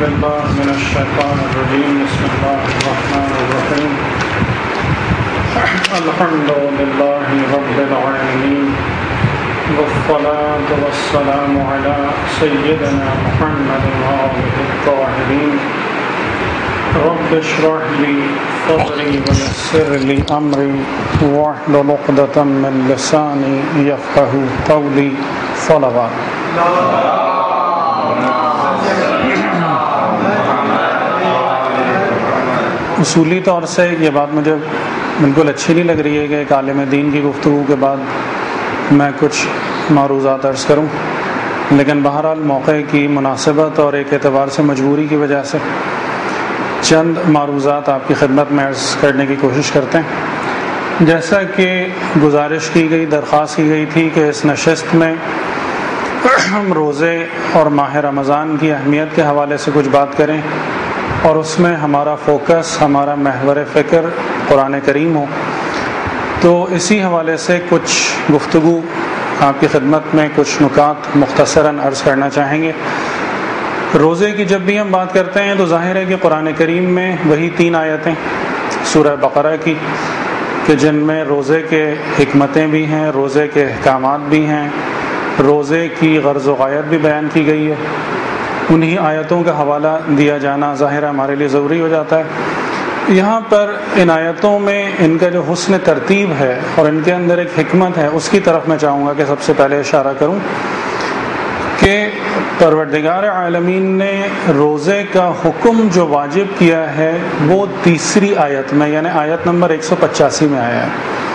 بالله من الشيطان الرجيم بسم الله الرحمن الرحيم الحمد لله رب العالمين والصلاة والسلام على سيدنا محمد وآله الطاهرين رب اشرح لي صدري ويسر لي أمري واحلل عقدة من لساني يفقهوا قولي صلوات. اصولی طور سے یہ بات مجھے بالکل اچھی نہیں لگ رہی ہے کہ ایک عالم دین کی گفتگو کے بعد میں کچھ معروضات عرض کروں، لیکن بہرحال موقع کی مناسبت اور ایک اعتبار سے مجبوری کی وجہ سے چند معروضات آپ کی خدمت میں عرض کرنے کی کوشش کرتے ہیں۔ جیسا کہ گزارش کی گئی، درخواست کی گئی تھی کہ اس نشست میں ہم روزے اور ماہ رمضان کی اہمیت کے حوالے سے کچھ بات کریں اور اس میں ہمارا فوکس، ہمارا محور فکر قرآن کریم ہو، تو اسی حوالے سے کچھ گفتگو آپ کی خدمت میں کچھ نکات مختصراً عرض کرنا چاہیں گے۔ روزے کی جب بھی ہم بات کرتے ہیں تو ظاہر ہے کہ قرآن کریم میں وہی 3 آیتیں سورہ بقرہ کی کہ جن میں روزے کے حکمتیں بھی ہیں، روزے کے احکامات بھی ہیں، روزے کی غرض و غایت بھی بیان کی گئی ہے، انہی آیتوں کا حوالہ دیا جانا ظاہر ہمارے لیے ضروری ہو جاتا ہے۔ یہاں پر ان آیتوں میں ان کا جو حسن ترتیب ہے اور ان کے اندر ایک حکمت ہے، اس کی طرف میں چاہوں گا کہ سب سے پہلے اشارہ کروں کہ پروردگار عالمین نے روزے کا حکم جو واجب کیا ہے وہ 3 آیت میں، یعنی آیت نمبر 185 میں آیا ہے۔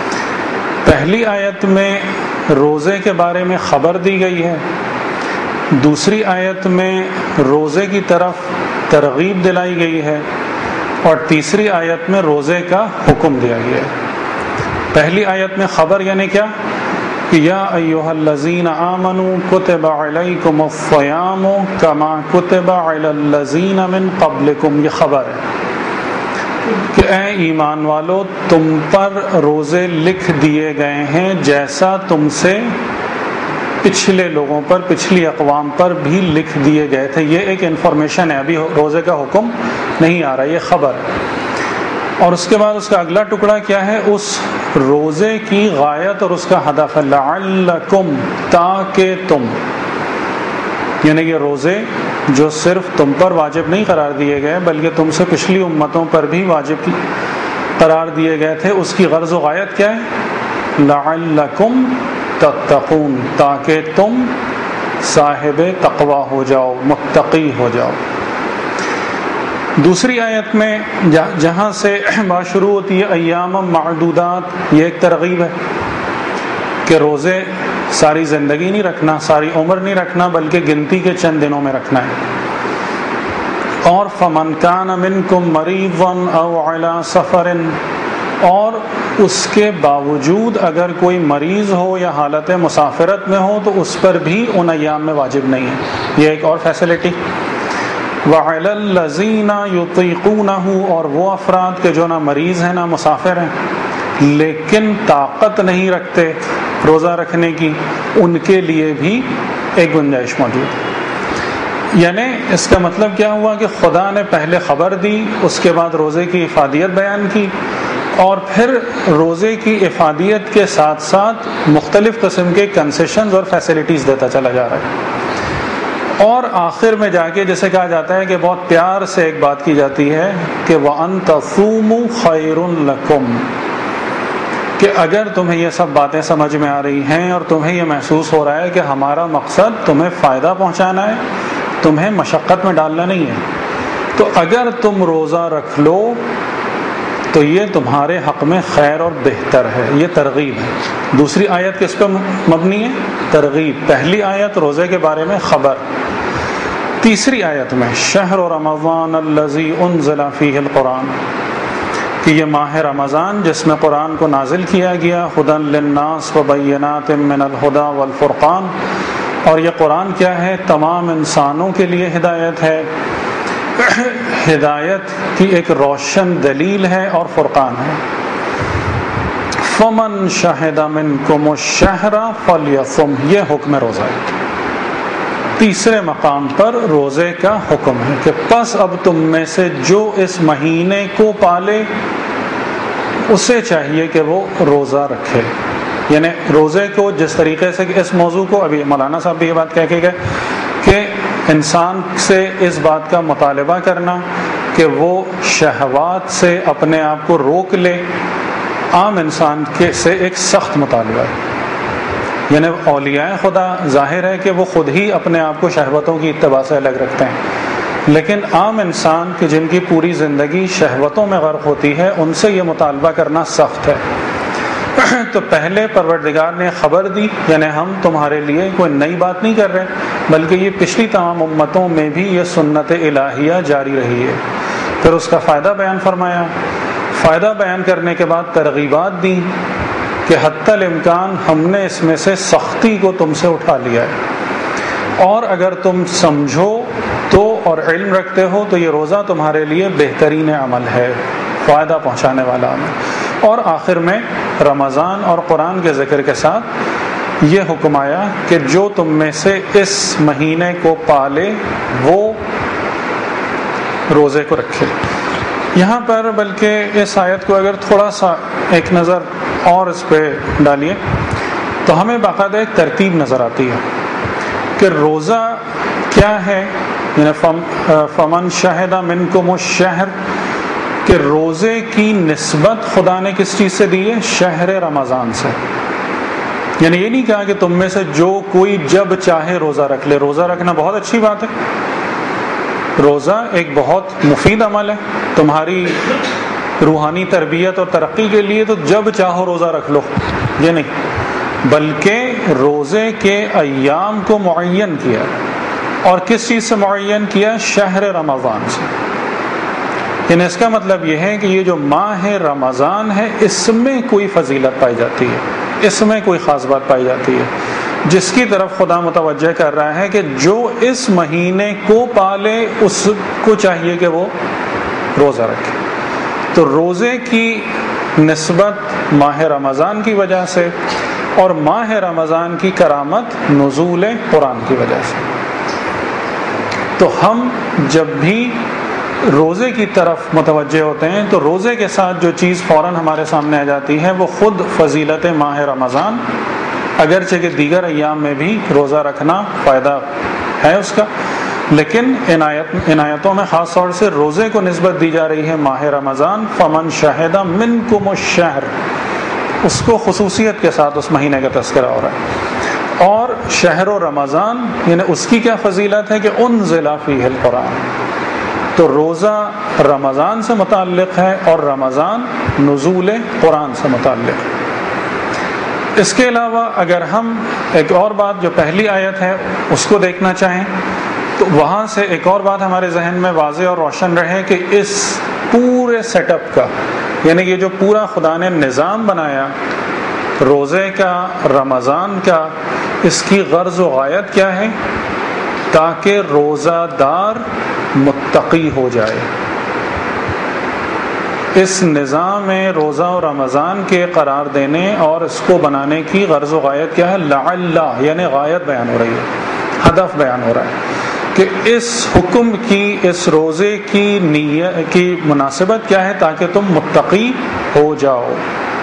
پہلی آیت میں روزے کے بارے میں خبر دی گئی ہے، دوسری آیت میں روزے کی طرف ترغیب دلائی گئی ہے، اور تیسری آیت میں روزے کا حکم دیا گیا ہے۔ پہلی آیت میں خبر یعنی کیا کہ یا ایھا الذین آمنوا کتب علیکم الصیام کما کتب علی الذین من قبلکم، یہ خبر ہے کہ اے ایمان والو تم پر روزے لکھ دیے گئے ہیں جیسا تم سے پچھلے لوگوں پر، پچھلی اقوام پر بھی لکھ دیے گئے تھے۔ یہ ایک انفارمیشن ہے، ابھی روزے کا حکم نہیں آ رہا، یہ خبر ہے۔ اور اس کے بعد اس کا اگلا ٹکڑا کیا ہے، اس روزے کی غایت اور اس کا ہدف ہے لعلکم، تاکہ تم، یعنی یہ روزے جو صرف تم پر واجب نہیں قرار دیے گئے بلکہ تم سے پچھلی امتوں پر بھی واجب قرار دیے گئے تھے، اس کی غرض و غایت کیا ہے، لعلکم تتقون، تاکہ تم صاحب تقوی ہو جاؤ، متقی ہو جاؤ۔ دوسری آیت میں جہاں سے بات شروع ہوتی ہے ایام معدودات، یہ ایک ترغیب ہے کہ روزے ساری زندگی نہیں رکھنا، ساری عمر نہیں رکھنا، بلکہ گنتی کے چند دنوں میں رکھنا ہے۔ اور فمن کان منکم مریضا او علی سفر، اور اس کے باوجود اگر کوئی مریض ہو یا حالت مسافرت میں ہو تو اس پر بھی ان ایام میں واجب نہیں ہے، یہ ایک اور فیسلٹی۔ وعلی الذین یطیقونہ، اور وہ افراد کے جو نہ مریض ہیں نہ مسافر ہیں لیکن طاقت نہیں رکھتے روزہ رکھنے کی، ان کے لیے بھی ایک گنجائش موجود ہے۔ یعنی اس کا مطلب کیا ہوا کہ خدا نے پہلے خبر دی، اس کے بعد روزے کی افادیت بیان کی، اور پھر روزے کی افادیت کے ساتھ ساتھ مختلف قسم کے کنسیشنز اور فیسلٹیز دیتا چلا جا رہا ہے۔ اور آخر میں جا کے جیسے کہا جاتا ہے کہ بہت پیار سے ایک بات کی جاتی ہے کہ وَأَن تَصُومُوا خَيْرٌ لَكُمْ، کہ اگر تمہیں یہ سب باتیں سمجھ میں آ رہی ہیں اور تمہیں یہ محسوس ہو رہا ہے کہ ہمارا مقصد تمہیں فائدہ پہنچانا ہے، تمہیں مشقت میں ڈالنا نہیں ہے، تو اگر تم روزہ رکھ لو تو یہ تمہارے حق میں خیر اور بہتر ہے، یہ ترغیب ہے۔ دوسری آیت کس پر مبنی ہے، ترغیب۔ پہلی آیت روزے کے بارے میں خبر، تیسری آیت میں شہر رمضان الذی انزل فیہ القرآن، کہ یہ ماہ رمضان جس میں قرآن کو نازل کیا گیا، ھدی للناس وبینات من الھدی والفرقان، اور یہ قرآن کیا ہے، تمام انسانوں کے لیے ہدایت ہے، ہدایت کی ایک روشن دلیل ہے اور فرقان ہے۔ فمن شہد منکم الشہر فلیصم، یہ حکم روزہ ہے۔ تیسرے مقام پر روزے کا حکم ہے کہ پس اب تم میں سے جو اس مہینے کو پالے اسے چاہیے کہ وہ روزہ رکھے. یعنی روزے کو جس طریقے سے کہ اس موضوع کو ابھی مولانا صاحب بھی یہ بات کہہ کے گئے کہ انسان سے اس بات کا مطالبہ کرنا کہ وہ شہوات سے اپنے آپ کو روک لے، عام انسان کے سے ایک سخت مطالبہ ہے. یعنی اولیاء خدا ظاہر ہے کہ وہ خود ہی اپنے آپ کو شہوتوں کی اتباع سے الگ رکھتے ہیں، لیکن عام انسان کہ جن کی پوری زندگی شہوتوں میں غرق ہوتی ہے ان سے یہ مطالبہ کرنا سخت ہے. تو پہلے پروردگار نے خبر دی، یعنی ہم تمہارے لیے کوئی نئی بات نہیں کر رہے، بلکہ یہ پچھلی تمام امتوں میں بھی یہ سنت الہیہ جاری رہی ہے. پھر اس کا فائدہ بیان فرمایا. فائدہ بیان کرنے کے بعد ترغیبات دی کہ حتی الامکان ہم نے اس میں سے سختی کو تم سے اٹھا لیا ہے، اور اگر تم سمجھو تو اور علم رکھتے ہو تو یہ روزہ تمہارے لیے بہترین عمل ہے، فائدہ پہنچانے والا عمل. اور آخر میں رمضان اور قرآن کے ذکر کے ساتھ یہ حکم آیا کہ جو تم میں سے اس مہینے کو پالے وہ روزے کو رکھے. یہاں پر بلکہ اس آیت کو اگر تھوڑا سا ایک نظر اور اس پہ ڈالیے تو ہمیں باقاعدہ ایک ترتیب نظر آتی ہے کہ روزہ کیا ہے. یعنی فمن شہد منکم الشہر، کہ روزے کی نسبت خدا نے کس چیز سے دی ہے؟ شہر رمضان سے. یعنی یہ نہیں کہا کہ تم میں سے جو کوئی جب چاہے روزہ رکھ لے. روزہ رکھنا بہت اچھی بات ہے، روزہ ایک بہت مفید عمل ہے تمہاری روحانی تربیت اور ترقی کے لیے، تو جب چاہو روزہ رکھ لو، یہ نہیں، بلکہ روزے کے ایام کو معین کیا. اور کس چیز سے معین کیا؟ شہر رمضان سے. یعنی اس کا مطلب یہ ہے کہ یہ جو ماہ رمضان ہے اس میں کوئی فضیلت پائی جاتی ہے، اس میں کوئی خاص بات پائی جاتی ہے جس کی طرف خدا متوجہ کر رہا ہے کہ جو اس مہینے کو پالے اس کو چاہیے کہ وہ روزہ رکھے. تو روزے کی نسبت ماہ رمضان کی وجہ سے اور ماہ رمضان کی کرامت نزول قرآن کی وجہ سے. تو ہم جب بھی روزے کی طرف متوجہ ہوتے ہیں تو روزے کے ساتھ جو چیز فوراً ہمارے سامنے آ جاتی ہے وہ خود فضیلت ماہ رمضان، اگرچہ کہ دیگر ایام میں بھی روزہ رکھنا فائدہ ہے اس کا، لیکن ان آیتوں میں خاص طور سے روزے کو نسبت دی جا رہی ہے ماہ رمضان. فمن شہد منکم الشہر، اس کو خصوصیت کے ساتھ اس مہینے کا تذکرہ ہو رہا ہے. اور شہر و رمضان یعنی اس کی کیا فضیلت ہے کہ انزل فیہ القرآن. تو روزہ رمضان سے متعلق ہے اور رمضان نزول قرآن سے متعلق ہے. اس کے علاوہ اگر ہم ایک اور بات جو پہلی آیت ہے اس کو دیکھنا چاہیں تو وہاں سے ایک اور بات ہمارے ذہن میں واضح اور روشن رہے کہ اس پورے سیٹ اپ کا، یعنی یہ جو پورا خدا نے نظام بنایا روزے کا، رمضان کا، اس کی غرض و غایت کیا ہے؟ تاکہ روزہ دار متقی ہو جائے. اس نظام میں روزہ و رمضان کے قرار دینے اور اس کو بنانے کی غرض و غایت کیا ہے؟ لعل، یعنی غایت بیان ہو رہی ہے، ہدف بیان ہو رہا ہے کہ اس حکم کی، اس روزے کی نیت کی مناسبت کیا ہے؟ تاکہ تم متقی ہو جاؤ.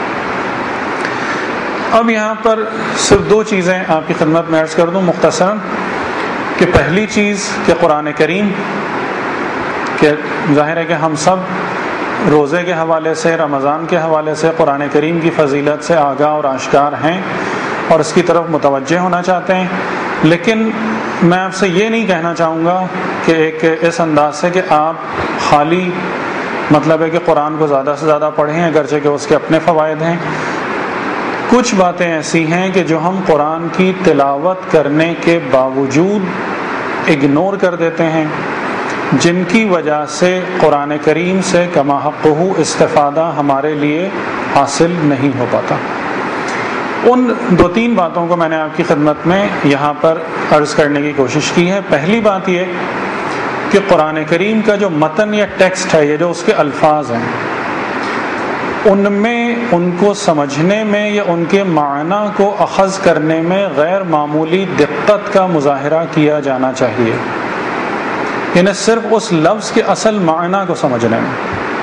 اب یہاں پر صرف دو چیزیں آپ کی خدمت میں عرض کر دوں مختصراً کہ پہلی چیز کہ قرآن کریم، کہ ظاہر ہے کہ ہم سب روزے کے حوالے سے، رمضان کے حوالے سے قرآن کریم کی فضیلت سے آگاہ اور آشکار ہیں اور اس کی طرف متوجہ ہونا چاہتے ہیں، لیکن میں آپ سے یہ نہیں کہنا چاہوں گا کہ ایک اس انداز سے کہ آپ خالی مطلب ہے کہ قرآن کو زیادہ سے زیادہ پڑھیں، اگرچہ کہ اس کے اپنے فوائد ہیں. کچھ باتیں ایسی ہیں کہ جو ہم قرآن کی تلاوت کرنے کے باوجود اگنور کر دیتے ہیں، جن کی وجہ سے قرآن کریم سے کما حقہ استفادہ ہمارے لیے حاصل نہیں ہو پاتا. ان دو تین باتوں کو میں نے آپ کی خدمت میں یہاں پر عرض کرنے کی کوشش کی ہے. پہلی بات یہ کہ قرآن کریم کا جو متن یا ٹیکسٹ ہے، یہ جو اس کے الفاظ ہیں، ان میں ان کو سمجھنے میں یا ان کے معنی کو اخذ کرنے میں غیر معمولی دقت کا مظاہرہ کیا جانا چاہیے، یعنی صرف اس لفظ کے اصل معنی کو سمجھنے میں۔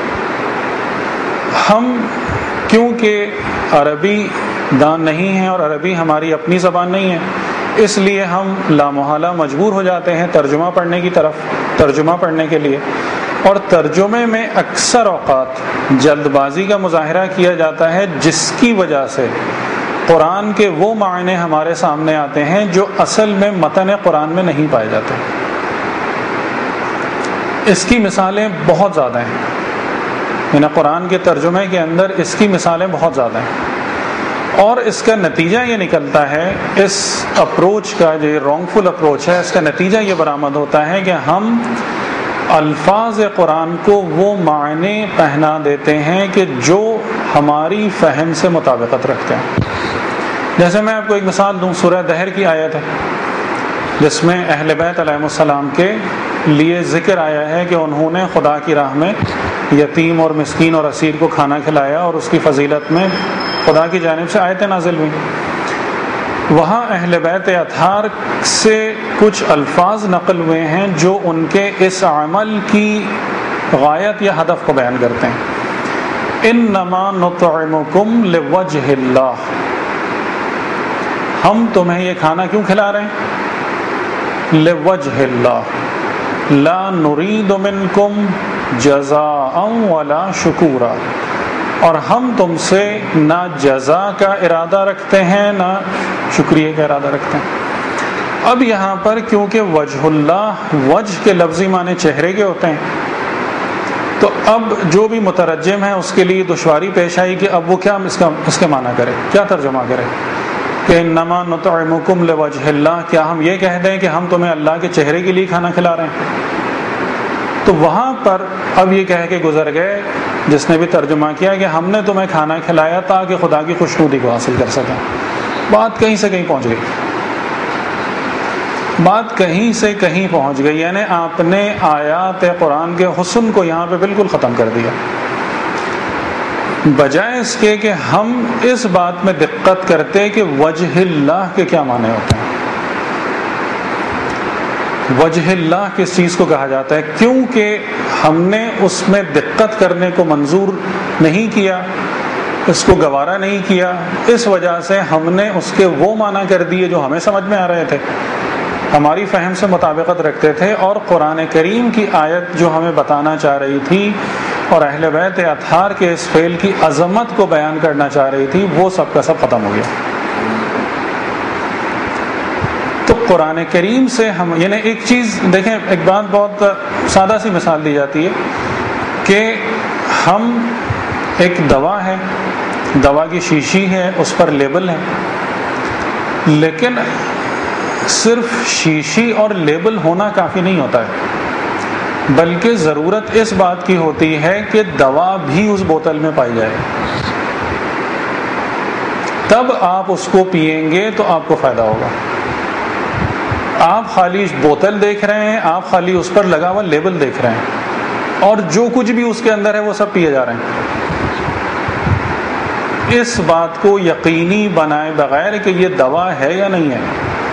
ہم کیونکہ عربی دان نہیں ہیں اور عربی ہماری اپنی زبان نہیں ہے، اس لیے ہم لامحالہ مجبور ہو جاتے ہیں ترجمہ پڑھنے کی طرف، ترجمہ پڑھنے کے لیے، اور ترجمے میں اکثر اوقات جلد بازی کا مظاہرہ کیا جاتا ہے، جس کی وجہ سے قرآن کے وہ معنی ہمارے سامنے آتے ہیں جو اصل میں متن قرآن میں نہیں پائے جاتے۔ اس کی مثالیں بہت زیادہ ہیں، یعنی قرآن کے ترجمے کے اندر اس کی مثالیں بہت زیادہ ہیں، اور اس کا نتیجہ یہ نکلتا ہے، اس اپروچ کا جو رانگ فل اپروچ ہے، اس کا نتیجہ یہ برآمد ہوتا ہے کہ ہم الفاظ قرآن کو وہ معنی پہنا دیتے ہیں کہ جو ہماری فہم سے مطابقت رکھتے ہیں۔ جیسے میں آپ کو ایک مثال دوں، سورہ دہر کی آیت ہے جس میں اہل بیت علیہ السلام کے لیے ذکر آیا ہے کہ انہوں نے خدا کی راہ میں یتیم اور مسکین اور اسیر کو کھانا کھلایا، اور اس کی فضیلت میں خدا کی جانب سے آیتیں نازل ہوئیں۔ وہاں اہل بیت اطہار سے کچھ الفاظ نقل ہوئے ہیں جو ان کے اس عمل کی غایت یا ہدف کو بیان کرتے ہیں۔ انما نطعمکم لوجہ اللہ، ہم تمہیں یہ کھانا کیوں کھلا رہے ہیں؟ لوجہ اللہ، لا نرید منکم جزاء ولا شکورا، اور ہم تم سے نہ جزا کا ارادہ رکھتے ہیں نہ شکریہ کا ارادہ رکھتے ہیں۔ اب یہاں پر کیونکہ وجہ اللہ وجہ کے لفظی معنی چہرے کے ہوتے ہیں، تو اب جو بھی مترجم ہے اس کے لیے دشواری پیش آئی کہ اب وہ کیا اس کے معنی کرے، کیا ترجمہ کرے کہ انما نطعمکم لوجہ اللہ، کیا ہم یہ کہہ دیں کہ ہم تمہیں اللہ کے چہرے کے لیے کھانا کھلا رہے ہیں؟ تو وہاں پر اب یہ کہہ کے گزر گئے جس نے بھی ترجمہ کیا کہ ہم نے تمہیں کھانا کھلایا تاکہ خدا کی خوشنودی کو حاصل کر سکیں۔ بات کہیں سے کہیں پہنچ گئی، بات کہیں سے کہیں پہنچ گئی، یعنی آپ نے آیات قرآن کے حسن کو یہاں پہ بالکل ختم کر دیا، بجائے اس کے کہ ہم اس بات میں دقت کرتے کہ وجہ اللہ کے کیا معنی ہوتے ہیں۔ وجہ اللہ کس چیز کو کہا جاتا ہے؟ کیونکہ ہم نے اس میں دقت کرنے کو منظور نہیں کیا، اس کو گوارا نہیں کیا، اس وجہ سے ہم نے اس کے وہ معنی کر دیے جو ہمیں سمجھ میں آ رہے تھے، ہماری فہم سے مطابقت رکھتے تھے، اور قرآن کریم کی آیت جو ہمیں بتانا چاہ رہی تھی اور اہل بیت اطہار کے اس فعل کی عظمت کو بیان کرنا چاہ رہی تھی، وہ سب کا سب ختم ہو گیا۔ تو قرآن کریم سے ہم، یعنی ایک چیز دیکھیں، ایک بات بہت سادہ سی مثال دی جاتی ہے کہ ہم ایک دوا ہے، دوا کی شیشی ہے، اس پر لیبل ہے، لیکن صرف شیشی اور لیبل ہونا کافی نہیں ہوتا ہے، بلکہ ضرورت اس بات کی ہوتی ہے کہ دوا بھی اس بوتل میں پائی جائے، تب آپ اس کو پئیں گے تو آپ کو فائدہ ہوگا۔ آپ خالی بوتل دیکھ رہے ہیں، آپ خالی اس پر لگا ہوا لیبل دیکھ رہے ہیں، اور جو کچھ بھی اس کے اندر ہے وہ سب پیے جا رہے ہیں۔ اس بات کو یقینی بنائے بغیر کہ یہ دوا ہے یا نہیں ہے،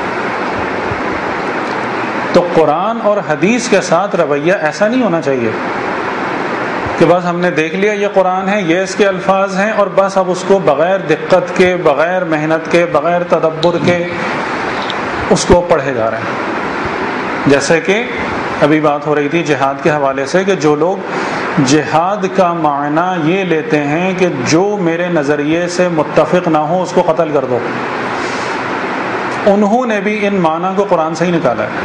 تو قرآن اور حدیث کے ساتھ رویہ ایسا نہیں ہونا چاہیے کہ بس ہم نے دیکھ لیا یہ قرآن ہے، یہ اس کے الفاظ ہیں، اور بس اب اس کو بغیر دقت کے، بغیر محنت کے، بغیر تدبر کے اس کو پڑھے جا رہے ہیں۔ جیسے کہ ابھی بات ہو رہی تھی جہاد کے حوالے سے کہ جو لوگ جہاد کا معنی یہ لیتے ہیں کہ جو میرے نظریے سے متفق نہ ہو اس کو قتل کر دو، انہوں نے بھی ان معنی کو قرآن سے ہی نکالا ہے۔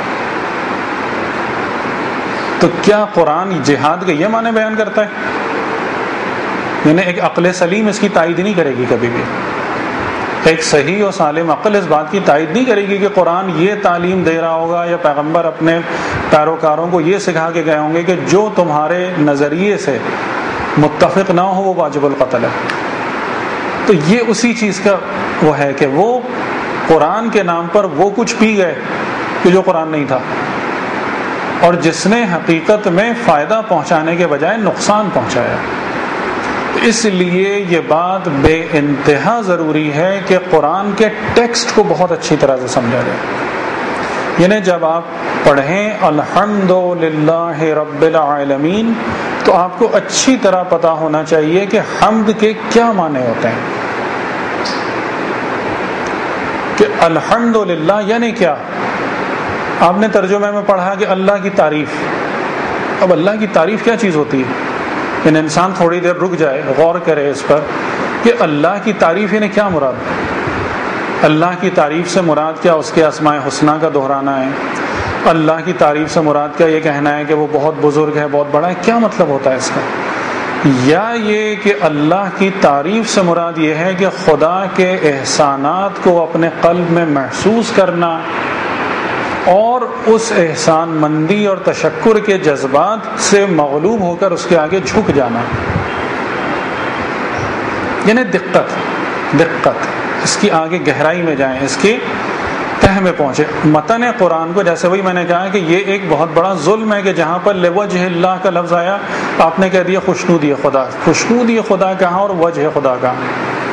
تو کیا قرآن جہاد کے یہ معنی بیان کرتا ہے؟ یعنی ایک عقل سلیم اس کی تائید نہیں کرے گی کبھی بھی، ایک صحیح و سالم عقل اس بات کی تائید نہیں کرے گی کہ قرآن یہ تعلیم دے رہا ہوگا یا پیغمبر اپنے پیروکاروں کو یہ سکھا کے گئے ہوں گے کہ جو تمہارے نظریے سے متفق نہ ہو وہ واجب القتل ہے۔ تو یہ اسی چیز کا وہ ہے کہ وہ قرآن کے نام پر وہ کچھ پی گئے کہ جو قرآن نہیں تھا، اور جس نے حقیقت میں فائدہ پہنچانے کے بجائے نقصان پہنچایا۔ اس لیے یہ بات بے انتہا ضروری ہے کہ قرآن کے ٹیکسٹ کو بہت اچھی طرح سے سمجھا جائے. یعنی جب آپ پڑھیں الحمدللہ رب العالمین تو آپ کو اچھی طرح پتہ ہونا چاہیے کہ حمد کے کیا معنی ہوتے ہیں. کہ الحمدللہ یعنی کیا؟ آپ نے ترجمے میں پڑھا کہ اللہ کی تعریف. اب اللہ کی تعریف کیا چیز ہوتی ہے؟ یعنی انسان تھوڑی دیر رک جائے، غور کرے اس پر کہ اللہ کی تعریف یعنی کیا مراد ہے. اللہ کی تعریف سے مراد کیا اس کے اسماء حسنہ کا دہرانا ہے؟ اللہ کی تعریف سے مراد کیا یہ کہنا ہے کہ وہ بہت بزرگ ہے، بہت بڑا ہے؟ کیا مطلب ہوتا ہے اس کا؟ یا یہ کہ اللہ کی تعریف سے مراد یہ ہے کہ خدا کے احسانات کو اپنے قلب میں محسوس کرنا اور اس احسان مندی اور تشکر کے جذبات سے مغلوب ہو کر اس کے آگے جھک جانا. یعنی دقت اس کی آگے گہرائی میں جائیں، اس کی تہ میں پہنچے. متن قرآن کو جیسے وہی میں نے کہا کہ یہ ایک بہت بڑا ظلم ہے کہ جہاں پر لوجہ اللہ کا لفظ آیا آپ نے کہہ دیا خوشنودی خدا. خوشنودی خدا کہاں اور وجہ خدا کہاں؟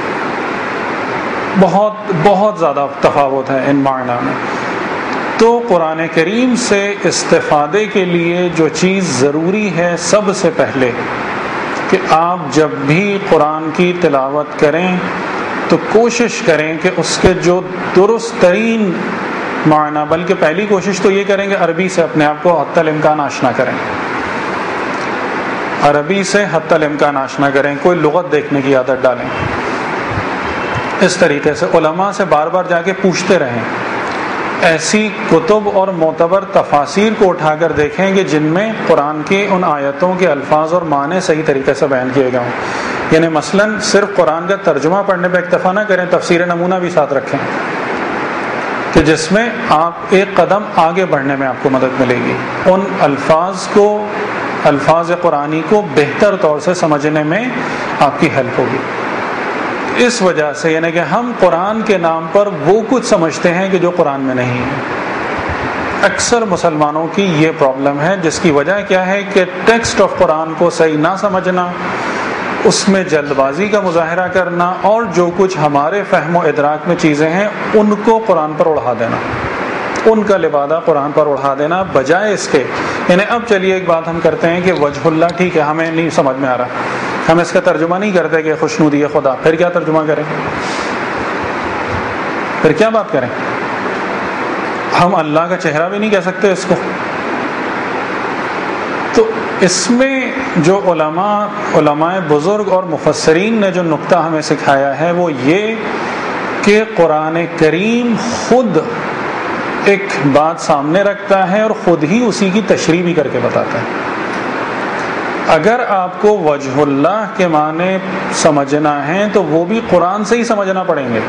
بہت زیادہ تفاوت ہے ان معنی میں. تو قرآن کریم سے استفادے کے لیے جو چیز ضروری ہے سب سے پہلے کہ آپ جب بھی قرآن کی تلاوت کریں تو کوشش کریں کہ اس کے جو درست ترین معنی، بلکہ پہلی کوشش تو یہ کریں کہ عربی سے اپنے آپ کو حتی الامکان آشنا کریں. عربی سے حتی الامکان آشنا کریں، کوئی لغت دیکھنے کی عادت ڈالیں. اس طریقے سے علماء سے بار بار جا کے پوچھتے رہیں. ایسی کتب اور معتبر تفاسیر کو اٹھا کر دیکھیں کہ جن میں قرآن کی ان آیتوں کے الفاظ اور معنی صحیح طریقے سے بیان کیے گئے ہوں. یعنی مثلا صرف قرآن کا ترجمہ پڑھنے پہ اکتفا نہ کریں، تفسیر نمونہ بھی ساتھ رکھیں کہ جس میں آپ ایک قدم آگے بڑھنے میں آپ کو مدد ملے گی، ان الفاظ قرآنی کو بہتر طور سے سمجھنے میں آپ کی ہیلپ ہوگی. اس وجہ سے یعنی کہ ہم قرآن کے نام پر وہ کچھ سمجھتے ہیں کہ جو قرآن میں نہیں ہے. اکثر مسلمانوں کی یہ پرابلم ہے، جس کی وجہ کیا ہے کہ ٹیکسٹ آف قرآن کو صحیح نہ سمجھنا، اس میں جلد بازی کا مظاہرہ کرنا اور جو کچھ ہمارے فہم و ادراک میں چیزیں ہیں ان کو قرآن پر اڑا دینا، ان کا لبادہ قرآن پر اڑا دینا بجائے اس کے. یعنی اب چلیے ایک بات ہم کرتے ہیں کہ وجہ اللہ ٹھیک ہے، ہمیں نہیں سمجھ میں آ رہا، ہم اس کا ترجمہ نہیں کرتے کہ خوشنودی خدا. پھر کیا ترجمہ کریں؟ پھر کیا بات کریں؟ ہم اللہ کا چہرہ بھی نہیں کہہ سکتے اس کو. تو اس میں جو علماء بزرگ اور مفسرین نے جو نقطہ ہمیں سکھایا ہے وہ یہ کہ قرآن کریم خود ایک بات سامنے رکھتا ہے اور خود ہی اسی کی تشریح بھی کر کے بتاتا ہے. اگر آپ کو وجہ اللہ کے معنی سمجھنا ہے تو وہ بھی قرآن سے ہی سمجھنا پڑیں گے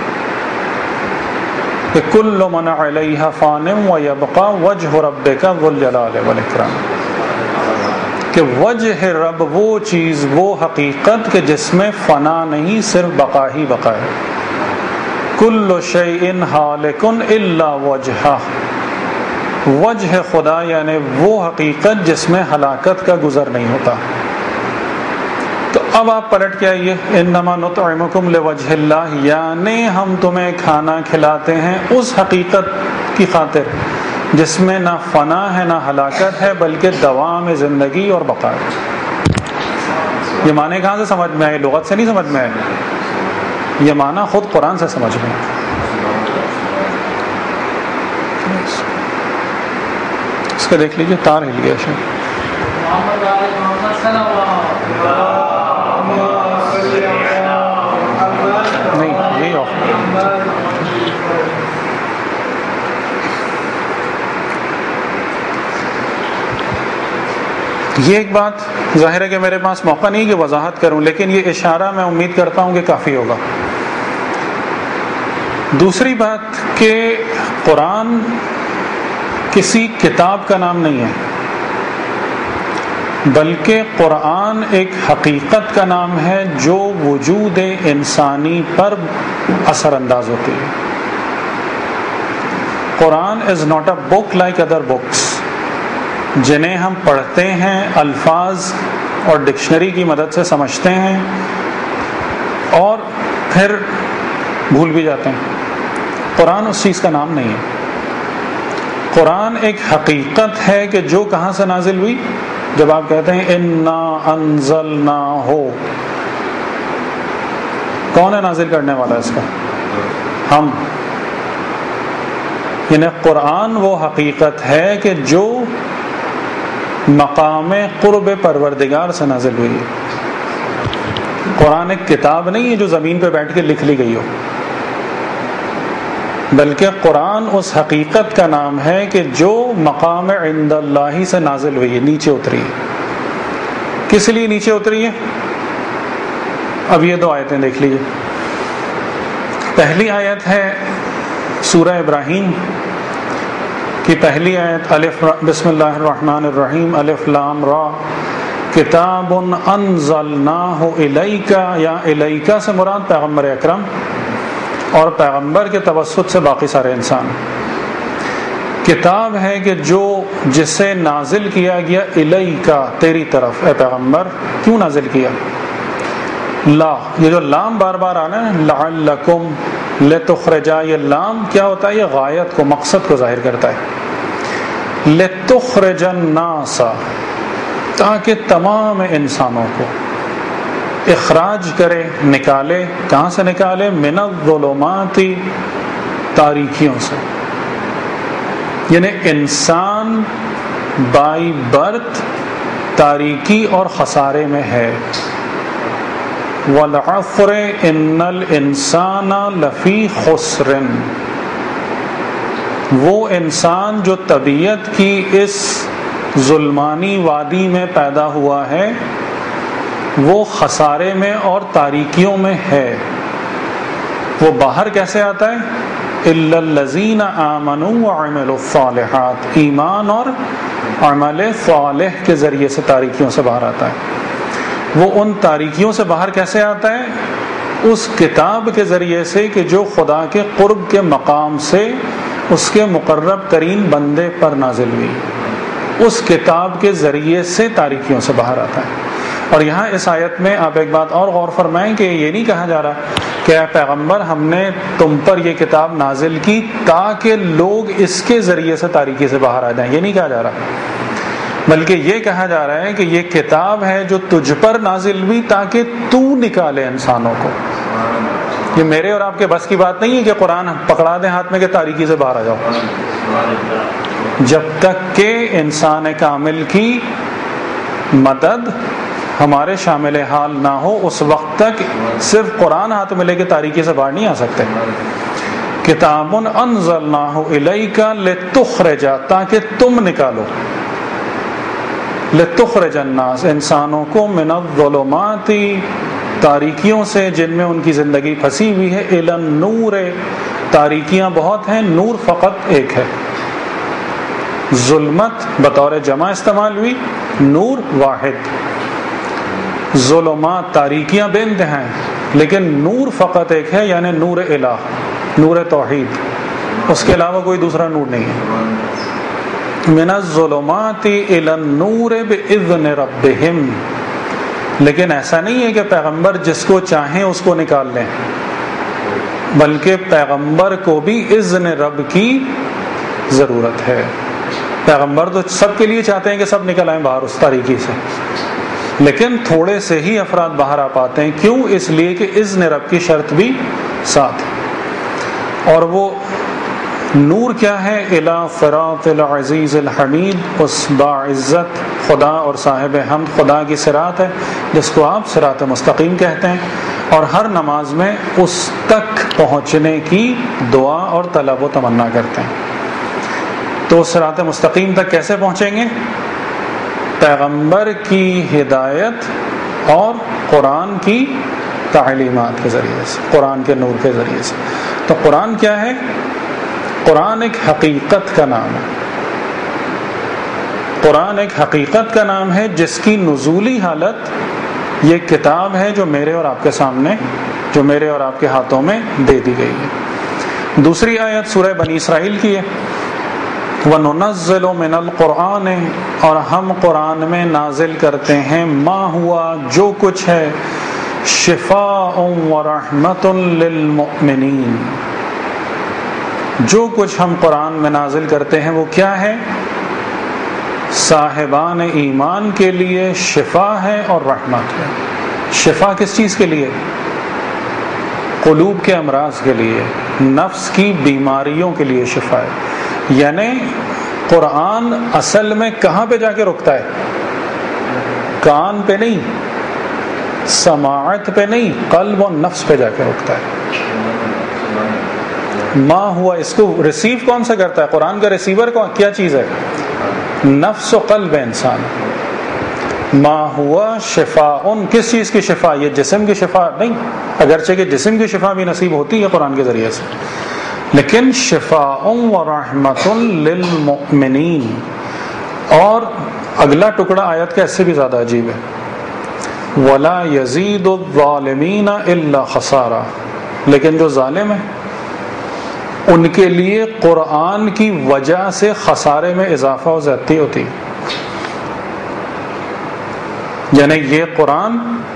کہ کل من علیہا فان ویبقی وجہ ربک ذو الجلال والاکرام، کہ وجہ رب وہ چیز، وہ حقیقت کہ جس میں فنا نہیں، صرف بقا ہی بقا ہے. کل شیء ہالک الا وجہہ، وجہ خدا یعنی وہ حقیقت جس میں ہلاکت کا گزر نہیں ہوتا. تو اب آپ پلٹ کے آئیے، انما نطعمکم لوجہ اللہ، یعنی ہم تمہیں کھانا کھلاتے ہیں اس حقیقت کی خاطر جس میں نہ فنا ہے نہ ہلاکت ہے بلکہ دوام زندگی اور بقا ہے. یہ معنی کہاں سے سمجھ میں آئے؟ لغت سے نہیں سمجھ میں آئے، یہ معنی خود قرآن سے سمجھ میں آئے. اس کا دیکھ لیجیے، تار ہل گیا شاید. نہیں یہی آف. یہ ایک بات ظاہر ہے کہ میرے پاس موقع نہیں کہ وضاحت کروں، لیکن یہ اشارہ میں امید کرتا ہوں کہ کافی ہوگا. دوسری بات کہ قرآن کسی کتاب کا نام نہیں ہے، بلکہ قرآن ایک حقیقت کا نام ہے جو وجود انسانی پر اثر انداز ہوتی ہے. Quran is not a book like other books جنہیں ہم پڑھتے ہیں، الفاظ اور ڈکشنری کی مدد سے سمجھتے ہیں اور پھر بھول بھی جاتے ہیں. قرآن اس چیز کا نام نہیں ہے. قرآن ایک حقیقت ہے کہ جو کہاں سے نازل ہوئی. جب آپ کہتے ہیں انا انزلناہ، کون ہے نازل کرنے والا اس کا؟ ہم. یعنی قرآن وہ حقیقت ہے کہ جو مقام قرب پروردگار سے نازل ہوئی ہے. قرآن ایک کتاب نہیں ہے جو زمین پہ بیٹھ کے لکھ لی گئی ہو، بلکہ قرآن اس حقیقت کا نام ہے کہ جو مقام عند اللہ سے نازل ہوئی ہے، نیچے اتری ہے. کس لیے نیچے اتری ہے؟ اب یہ 2 آیتیں دیکھ لیجیے. پہلی آیت ہے سورہ ابراہیم کی پہلی آیت، الف بسم اللہ الرحمن الرحیم، الف لام را، کتاب انزلناہ الیک. یا الیک سے مراد پیغمبر اکرم اور پیغمبر کے توسط سے باقی سارے انسان. کتاب ہے کہ جسے نازل کیا گیا الیک، تیری طرف اے پیغمبر. کیوں نازل کیا؟ لا، یہ جو لام بار بار آنا ہے، لعلکم لتخرجا، یہ لام کیا ہوتا ہے؟ یہ غایت کو، مقصد کو ظاہر کرتا ہے. لتخرج الناس، تاکہ تمام انسانوں کو اخراج کرے، نکالے. کہاں سے نکالے؟ من الظلمات، تاریکیوں سے. یعنی انسان بائی برتھ تاریکی اور خسارے میں ہے. والعصر ان الانسان لفی خسر، وہ انسان جو طبیعت کی اس ظلمانی وادی میں پیدا ہوا ہے وہ خسارے میں اور تاریکیوں میں ہے. وہ باہر کیسے آتا ہے؟ الا الذین آمنوا وعملوا الصالحات، ایمان اور عمل صالح کے ذریعے سے تاریکیوں سے باہر آتا ہے. وہ ان تاریکیوں سے باہر کیسے آتا ہے؟ اس کتاب کے ذریعے سے کہ جو خدا کے قرب کے مقام سے اس کے مقرب ترین بندے پر نازل ہوئی. اس کتاب کے ذریعے سے تاریکیوں سے باہر آتا ہے. اور یہاں اس آیت میں آپ ایک بات اور غور فرمائیں کہ یہ نہیں کہا جا رہا کہ اے پیغمبر ہم نے تم پر یہ کتاب نازل کی تاکہ لوگ اس کے ذریعے سے تاریکی سے باہر آ جائیں. یہ نہیں کہا جا رہا، بلکہ یہ کہا جا رہا ہے کہ یہ کتاب ہے جو تجھ پر نازل ہوئی تاکہ تو نکالے انسانوں کو. یہ میرے اور آپ کے بس کی بات نہیں ہے کہ قرآن پکڑا دیں ہاتھ میں کہ تاریکی سے باہر آ جاؤ. جب تک کہ انسان کامل کی مدد ہمارے شامل حال نہ ہو اس وقت تک صرف قرآن ہاتھ میں لے کے تاریکی سے باہر نہیں آ سکتے. کتاب انزلناہ الیک لتخرج، تاکہ تم نکالو، لتخرج الناس، انسانوں کو، من الظلمات، تاریکیوں سے جن میں ان کی زندگی پھنسی ہوئی ہے، الی النور، تاریکیاں بہت ہیں، نور فقط ایک ہے. ظلمت بطور جمع استعمال ہوئی، نور واحد. ظلمات تاریکیاں بے انتہا ہیں، لیکن نور فقط ایک ہے، یعنی نور الہ، نور توحید. اس کے علاوہ کوئی دوسرا نور نہیں ہے. من الظلمات الی النور باذن ربہم. لیکن ایسا نہیں ہے کہ پیغمبر جس کو چاہیں اس کو نکال لیں، بلکہ پیغمبر کو بھی اذن رب کی ضرورت ہے. پیغمبر تو سب کے لیے چاہتے ہیں کہ سب نکل آئیں باہر اس تاریکی سے، لیکن تھوڑے سے ہی افراد باہر آ پاتے ہیں. کیوں؟ اس لیے کہ اذن رب کی شرط بھی ساتھ ہے. اور وہ نور کیا ہے؟ الی صراط العزیز الحمید، اس باعزت خدا اور صاحب حمد خدا کی صراط ہے جس کو آپ صراط مستقیم کہتے ہیں. اور ہر نماز میں اس تک پہنچنے کی دعا اور طلب و تمنا کرتے ہیں. تو صراط مستقیم تک کیسے پہنچیں گے؟ پیغمبر کی ہدایت اور قرآن کی تعلیمات کے ذریعے سے، قرآن کے نور کے ذریعے سے. تو قرآن کیا ہے؟ قرآن ایک حقیقت کا نام ہے. قرآن ایک حقیقت کا نام ہے جس کی نزولی حالت یہ کتاب ہے جو میرے اور آپ کے سامنے، جو میرے اور آپ کے ہاتھوں میں دے دی گئی ہے. دوسری آیت سورہ بنی اسرائیل کی ہے، وَنُنَزِّلُ مِنَ الْقُرْآنِ، اور ہم قرآن میں نازل کرتے ہیں، ما ہوا، جو کچھ ہے، شفاء ورحمۃ للمؤمنین. جو کچھ ہم قرآن میں نازل کرتے ہیں وہ کیا ہے؟ صاحبان ایمان کے لیے شفا ہے اور رحمت ہے. شفا کس چیز کے لیے؟ قلوب کے امراض کے لیے، نفس کی بیماریوں کے لیے شفا ہے. یعنی قرآن اصل میں کہاں پہ جا کے رکتا ہے؟ کان پہ نہیں، سماعت پہ نہیں، قلب و نفس پہ جا کے رکتا ہے. ما ہوا، اس کو ریسیو کون سا کرتا ہے؟ قرآن کا ریسیور کیا چیز ہے؟ نفس و قلب انسان. ما ہوا شفاء، کس چیز کی شفا؟ یہ جسم کی شفا نہیں، اگرچہ کہ جسم کی شفا بھی نصیب ہوتی ہے قرآن کے ذریعے سے، لیکن شفاء و رحمۃ للمؤمنین. اور اگلا ٹکڑا آیت کا اس سے بھی زیادہ عجیب ہے، ولا یزید الظالمین الا خسارا. لیکن جو ظالم ہیں ان کے لیے قرآن کی وجہ سے خسارے میں اضافہ و زیادتی ہوتی. یعنی یہ قرآن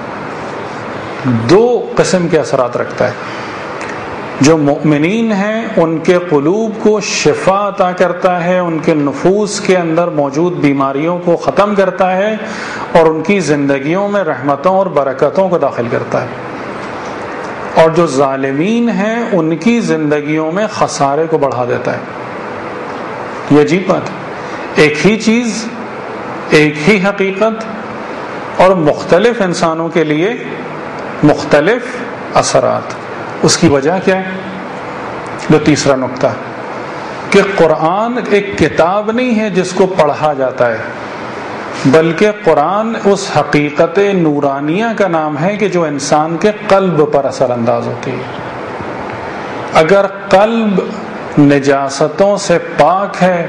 دو قسم کے اثرات رکھتا ہے. جو مؤمنین ہیں ان کے قلوب کو شفا عطا کرتا ہے، ان کے نفوس کے اندر موجود بیماریوں کو ختم کرتا ہے، اور ان کی زندگیوں میں رحمتوں اور برکتوں کو داخل کرتا ہے. اور جو ظالمین ہیں ان کی زندگیوں میں خسارے کو بڑھا دیتا ہے. یہ عجیب بات ہے، ایک ہی چیز، ایک ہی حقیقت، اور مختلف انسانوں کے لیے مختلف اثرات. اس کی وجہ کیا ہے؟ جو تیسرا نقطہ، کہ قرآن ایک کتاب نہیں ہے جس کو پڑھا جاتا ہے، بلکہ قرآن اس حقیقت نورانیہ کا نام ہے کہ جو انسان کے قلب پر اثر انداز ہوتی ہے. اگر قلب نجاستوں سے پاک ہے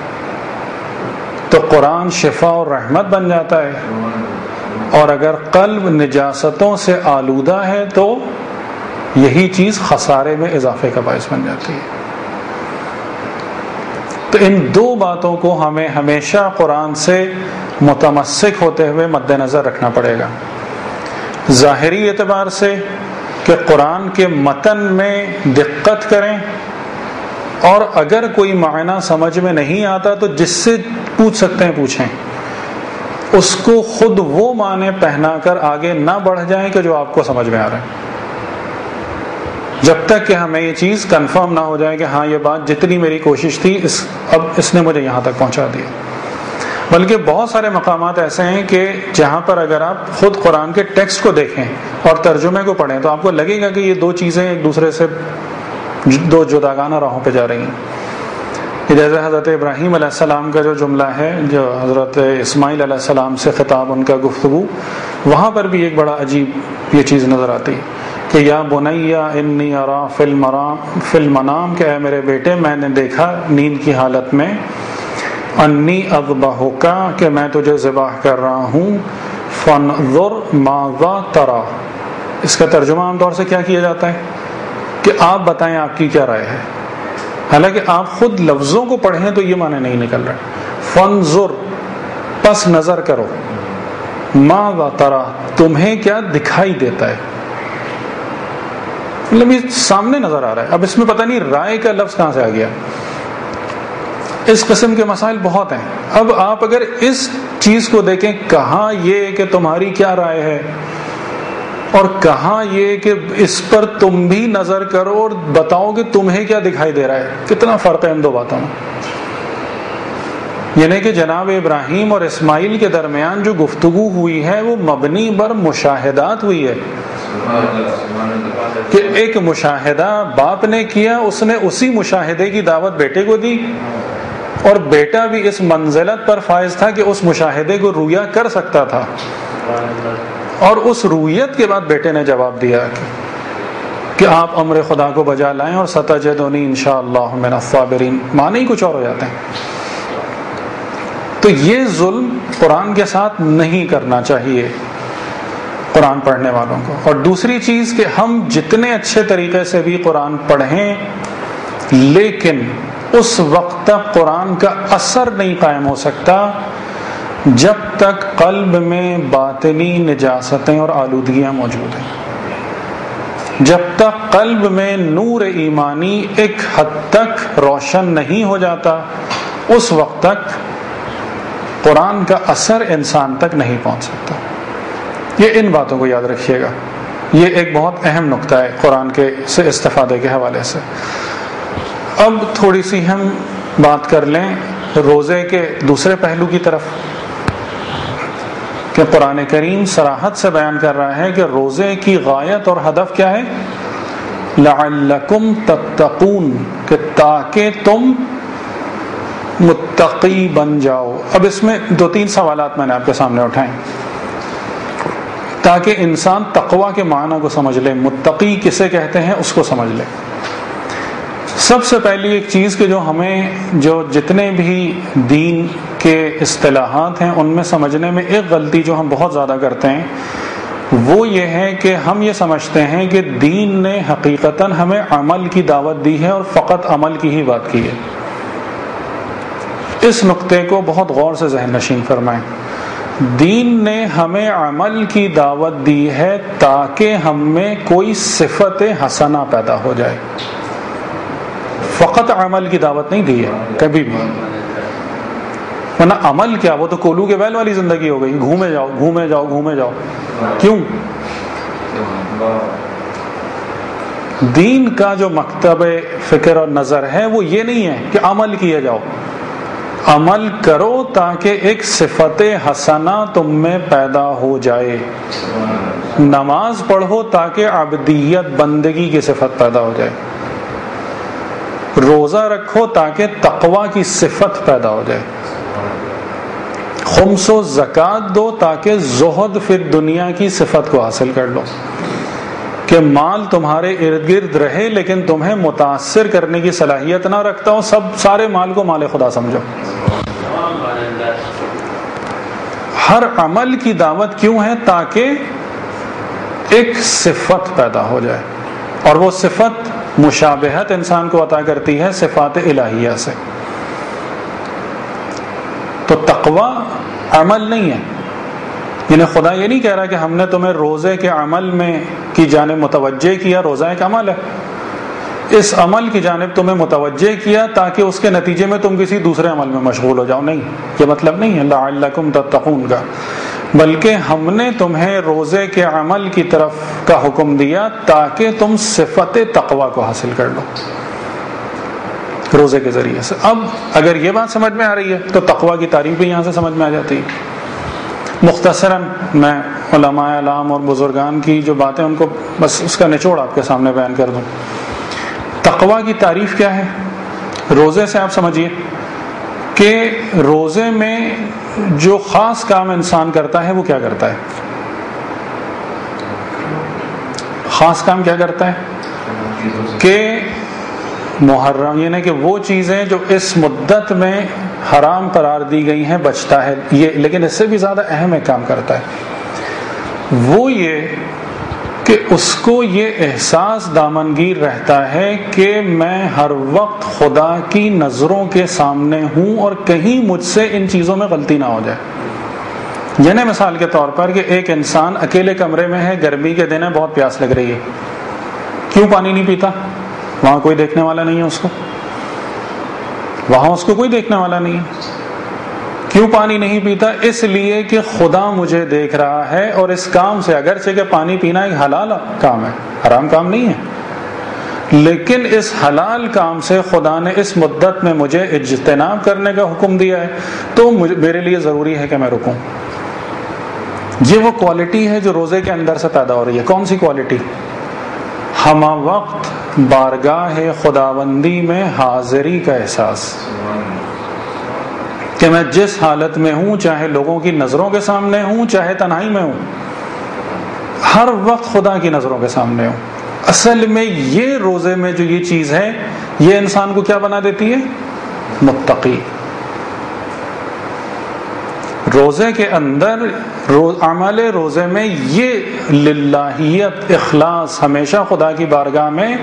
تو قرآن شفا اور رحمت بن جاتا ہے، اور اگر قلب نجاستوں سے آلودہ ہے تو یہی چیز خسارے میں اضافے کا باعث بن جاتی ہے. تو ان دو باتوں کو ہمیں ہمیشہ قرآن سے متمسک ہوتے ہوئے مد نظر رکھنا پڑے گا. ظاہری اعتبار سے کہ قرآن کے متن میں دقت کریں، اور اگر کوئی معنی سمجھ میں نہیں آتا تو جس سے پوچھ سکتے ہیں پوچھیں، اس کو خود وہ معنی پہنا کر آگے نہ بڑھ جائیں کہ جو آپ کو سمجھ میں آ رہا ہے، جب تک کہ ہمیں یہ چیز کنفرم نہ ہو جائے کہ ہاں یہ بات جتنی میری کوشش تھی اب اس نے مجھے یہاں تک پہنچا دیا. بلکہ بہت سارے مقامات ایسے ہیں کہ جہاں پر اگر آپ خود قرآن کے ٹیکسٹ کو دیکھیں اور ترجمے کو پڑھیں تو آپ کو لگے گا کہ یہ دو چیزیں ایک دوسرے سے دو جداگانہ راہوں پہ جا رہی ہیں. جیسے حضرت ابراہیم علیہ السلام کا جو جملہ ہے، جو حضرت اسماعیل علیہ السلام سے خطاب ان کا گفتگو، وہاں پر بھی ایک بڑا عجیب یہ چیز نظر آتی ہے کہ یا بنیا انی ارا فی المنام، کہ اے میرے بیٹے میں نے دیکھا نیند کی حالت میں، انی اذبحک، کہ میں تجھے ذبح کر رہا ہوں، فانظر ماذا تری. اس کا ترجمہ عام طور سے کیا کیا جاتا ہے کہ آپ بتائیں آپ کی کیا رائے ہے، حالانکہ آپ خود لفظوں کو پڑھیں تو یہ معنی نہیں نکل رہا. فانظر، پس نظر کرو، ماذا تری، تمہیں کیا دکھائی دیتا ہے. مطلب یہ سامنے نظر آ رہا ہے. اب اس میں پتہ نہیں رائے کا لفظ کہاں سے آ گیا. اس قسم کے مسائل بہت ہیں. اب آپ اگر اس چیز کو دیکھیں، کہاں یہ کہ تمہاری کیا رائے ہے، اور کہاں یہ کہ اس پر تم بھی نظر کرو اور بتاؤ کہ تمہیں کیا دکھائی دے رہا ہے، کتنا فرق ہے ان دو باتوں میں. یعنی کہ جناب ابراہیم اور اسماعیل کے درمیان جو گفتگو ہوئی ہے وہ مبنی بر مشاہدات ہوئی ہے، کہ ایک مشاہدہ باپ نے کیا، اس نے اسی مشاہدے کی دعوت بیٹے کو دی، اور بیٹا بھی اس منزلت پر فائز تھا کہ اس مشاہدے کو رویا کر سکتا تھا، اور اس رویت کے بعد بیٹے نے جواب دیا کہ آپ امر خدا کو بجا لائیں اور ستجدونی انشاءاللہ من الصابرین. معنی ہی کچھ اور ہو جاتے ہیں. تو یہ ظلم قرآن کے ساتھ نہیں کرنا چاہیے قرآن پڑھنے والوں کو. اور دوسری چیز کہ ہم جتنے اچھے طریقے سے بھی قرآن پڑھیں، لیکن اس وقت تک قرآن کا اثر نہیں قائم ہو سکتا جب تک قلب میں باطنی نجاستیں اور آلودگیاں موجود ہیں، جب تک قلب میں نور ایمانی ایک حد تک روشن نہیں ہو جاتا، اس وقت تک قرآن کا اثر انسان تک نہیں پہنچ سکتا۔ یہ ان باتوں کو یاد رکھیے گا، یہ ایک بہت اہم نقطہ ہے قرآن کے سے استفادے کے حوالے سے۔ اب تھوڑی سی ہم بات کر لیں روزے کے دوسرے پہلو کی طرف، کہ قرآن کریم صراحت سے بیان کر رہا ہے کہ روزے کی غایت اور ہدف کیا ہے؟ لعلکم تتقون، کہ تاکہ تم متقی بن جاؤ۔ اب اس میں 2-3 سوالات میں نے آپ کے سامنے اٹھائے تاکہ انسان تقوی کے معنی کو سمجھ لے، متقی کسے کہتے ہیں اس کو سمجھ لے۔ سب سے پہلی ایک چیز کہ جو جتنے بھی دین کے اصطلاحات ہیں ان میں سمجھنے میں ایک غلطی جو ہم بہت زیادہ کرتے ہیں وہ یہ ہے کہ ہم یہ سمجھتے ہیں کہ دین نے حقیقتاً ہمیں عمل کی دعوت دی ہے اور فقط عمل کی ہی بات کی ہے۔ اس نقطے کو بہت غور سے ذہن نشین فرمائیں۔ دین نے ہمیں عمل کی دعوت دی ہے تاکہ ہم میں کوئی صفت حسنہ پیدا ہو جائے، فقط عمل کی دعوت نہیں دی ہے کبھی بھی۔ ورنہ عمل کیا، وہ تو کولو کے بیل والی زندگی ہو گئی، گھومے جاؤ گھومے جاؤ گھومے جاؤ۔ کیوں؟ دین کا جو مکتب فکر اور نظر ہے وہ یہ نہیں ہے کہ عمل کیے جاؤ، عمل کرو تاکہ ایک صفت حسنہ تم میں پیدا ہو جائے۔ نماز پڑھو تاکہ عبدیت بندگی کی صفت پیدا ہو جائے، روزہ رکھو تاکہ تقوی کی صفت پیدا ہو جائے، خمس و زکوٰۃ دو تاکہ زہد فی دنیا کی صفت کو حاصل کر لو، کہ مال تمہارے ارد گرد رہے لیکن تمہیں متاثر کرنے کی صلاحیت نہ رکھتا ہو، سارے مال کو مال خدا سمجھو۔ ہر عمل کی دعوت کیوں ہے؟ تاکہ ایک صفت پیدا ہو جائے، اور وہ صفت مشابہت انسان کو عطا کرتی ہے صفات الہیہ سے۔ تو تقوی عمل نہیں ہے، یعنی خدا یہ نہیں کہہ رہا کہ ہم نے تمہیں روزے کے عمل میں کی جانب متوجہ کیا، روزہ ایک عمل ہے، اس عمل کی جانب تمہیں متوجہ کیا تاکہ اس کے نتیجے میں تم کسی دوسرے عمل میں مشغول ہو جاؤ، نہیں، یہ مطلب نہیں ہے لعلکم تتقون کا، بلکہ ہم نے تمہیں روزے کے عمل کی طرف کا حکم دیا تاکہ تم صفت تقوی کو حاصل کر لو روزے کے ذریعے سے۔ اب اگر یہ بات سمجھ میں آ رہی ہے تو تقوی کی تعریف بھی یہاں سے سمجھ میں آ جاتی ہے۔ مختصراً میں علماء اعلام اور بزرگان کی جو باتیں ان کو بس اس کا نچوڑ آپ کے سامنے بیان کر دوں۔ تقوی کی تعریف کیا ہے؟ روزے سے آپ سمجھیے کہ روزے میں جو خاص کام انسان کرتا ہے وہ کیا کرتا ہے؟ خاص کام کیا کرتا ہے؟ کہ محرم، یعنی کہ وہ چیزیں جو اس مدت میں حرام قرار دی گئی ہیں بچتا ہے، یہ لیکن اس سے بھی زیادہ اہم ایک کام کرتا ہے، وہ یہ کہ اس کو یہ احساس دامنگیر رہتا ہے کہ میں ہر وقت خدا کی نظروں کے سامنے ہوں اور کہیں مجھ سے ان چیزوں میں غلطی نہ ہو جائے۔ یعنی مثال کے طور پر کہ ایک انسان اکیلے کمرے میں ہے، گرمی کے دن ہے، بہت پیاس لگ رہی ہے، کیوں پانی نہیں پیتا؟ وہاں کوئی دیکھنے والا نہیں ہے اس کو، وہاں اس کو کوئی دیکھنے والا نہیں ہے۔ کیوں پانی نہیں پیتا؟ اس لیے کہ خدا مجھے دیکھ رہا ہے، اور اس کام سے اگرچہ کہ پانی پینا ایک حلال کام ہے، حرام کام نہیں ہے، لیکن اس حلال کام سے خدا نے اس مدت میں مجھے اجتناب کرنے کا حکم دیا ہے، تو میرے لیے ضروری ہے کہ میں رکوں۔ یہ وہ کوالٹی ہے جو روزے کے اندر سے پیدا ہو رہی ہے۔ کون سی کوالٹی؟ ہمہ وقت بارگاہ خداوندی میں حاضری کا احساس، کہ میں جس حالت میں ہوں، چاہے لوگوں کی نظروں کے سامنے ہوں چاہے تنہائی میں ہوں، ہر وقت خدا کی نظروں کے سامنے ہوں۔ اصل میں یہ روزے میں جو یہ چیز ہے یہ انسان کو کیا بنا دیتی ہے؟ متقی۔ روزے کے اندر عمل روزے میں یہ للہیت، اخلاص، ہمیشہ خدا کی بارگاہ میں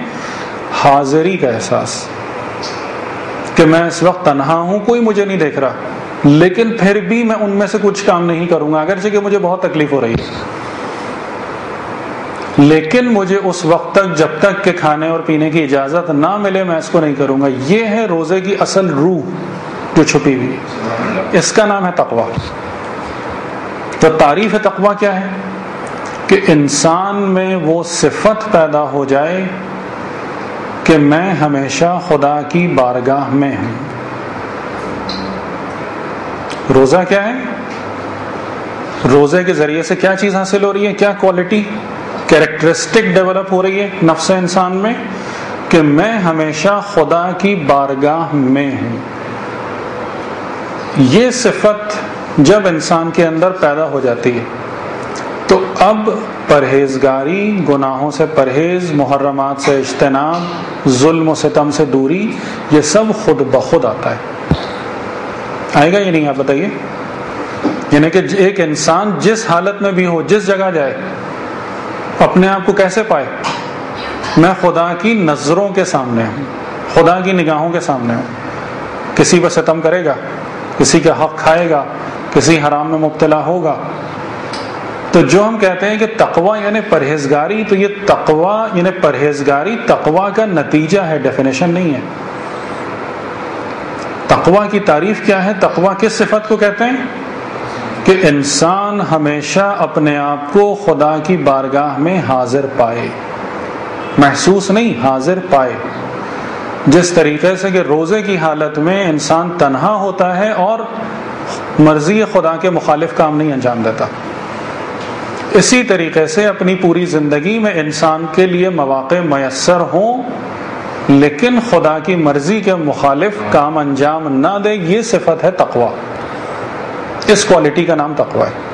حاضری کا احساس، کہ میں اس وقت تنہا ہوں، کوئی مجھے نہیں دیکھ رہا، لیکن پھر بھی میں ان میں سے کچھ کام نہیں کروں گا، اگرچہ کہ مجھے بہت تکلیف ہو رہی ہے، لیکن مجھے اس وقت تک جب تک کہ کھانے اور پینے کی اجازت نہ ملے میں اس کو نہیں کروں گا۔ یہ ہے روزے کی اصل روح جو چھپی ہوئی ہے، اس کا نام ہے تقویٰ۔ تو تعریف تقویٰ کیا ہے؟ کہ انسان میں وہ صفت پیدا ہو جائے کہ میں ہمیشہ خدا کی بارگاہ میں ہوں۔ روزہ کیا ہے؟ روزے کے ذریعے سے کیا چیز حاصل ہو رہی ہے؟ کیا کوالٹی، کیریکٹرسٹک ڈیولپ ہو رہی ہے نفس انسان میں؟ کہ میں ہمیشہ خدا کی بارگاہ میں ہوں۔ یہ صفت جب انسان کے اندر پیدا ہو جاتی ہے تو اب پرہیزگاری، گناہوں سے پرہیز، محرمات سے اجتناب، ظلم و ستم سے دوری، یہ سب خود بخود آتا ہے۔ آئے گا یا نہیں آپ بتائیے؟ یعنی کہ ایک انسان جس حالت میں بھی ہو، جس جگہ جائے، اپنے آپ کو کیسے پائے؟ میں خدا کی نظروں کے سامنے ہوں، خدا کی نگاہوں کے سامنے ہوں۔ کسی پر ستم کرے گا، کسی کا حق کھائے گا، کسی حرام میں مبتلا ہوگا۔ تو جو ہم کہتے ہیں کہ تقویٰ یعنی پرہیزگاری، تو یہ تقویٰ یعنی پرہیزگاری تقویٰ کا نتیجہ ہے، ڈیفینیشن نہیں ہے۔ تقویٰ کی تعریف کیا ہے؟ تقویٰ کس صفت کو کہتے ہیں؟ کہ انسان ہمیشہ اپنے آپ کو خدا کی بارگاہ میں حاضر پائے، محسوس نہیں، حاضر پائے۔ جس طریقے سے کہ روزے کی حالت میں انسان تنہا ہوتا ہے اور مرضی خدا کے مخالف کام نہیں انجام دیتا، اسی طریقے سے اپنی پوری زندگی میں انسان کے لیے مواقع میسر ہوں لیکن خدا کی مرضی کے مخالف کام انجام نہ دے، یہ صفت ہے تقویٰ۔ اس کوالٹی کا نام تقویٰ ہے۔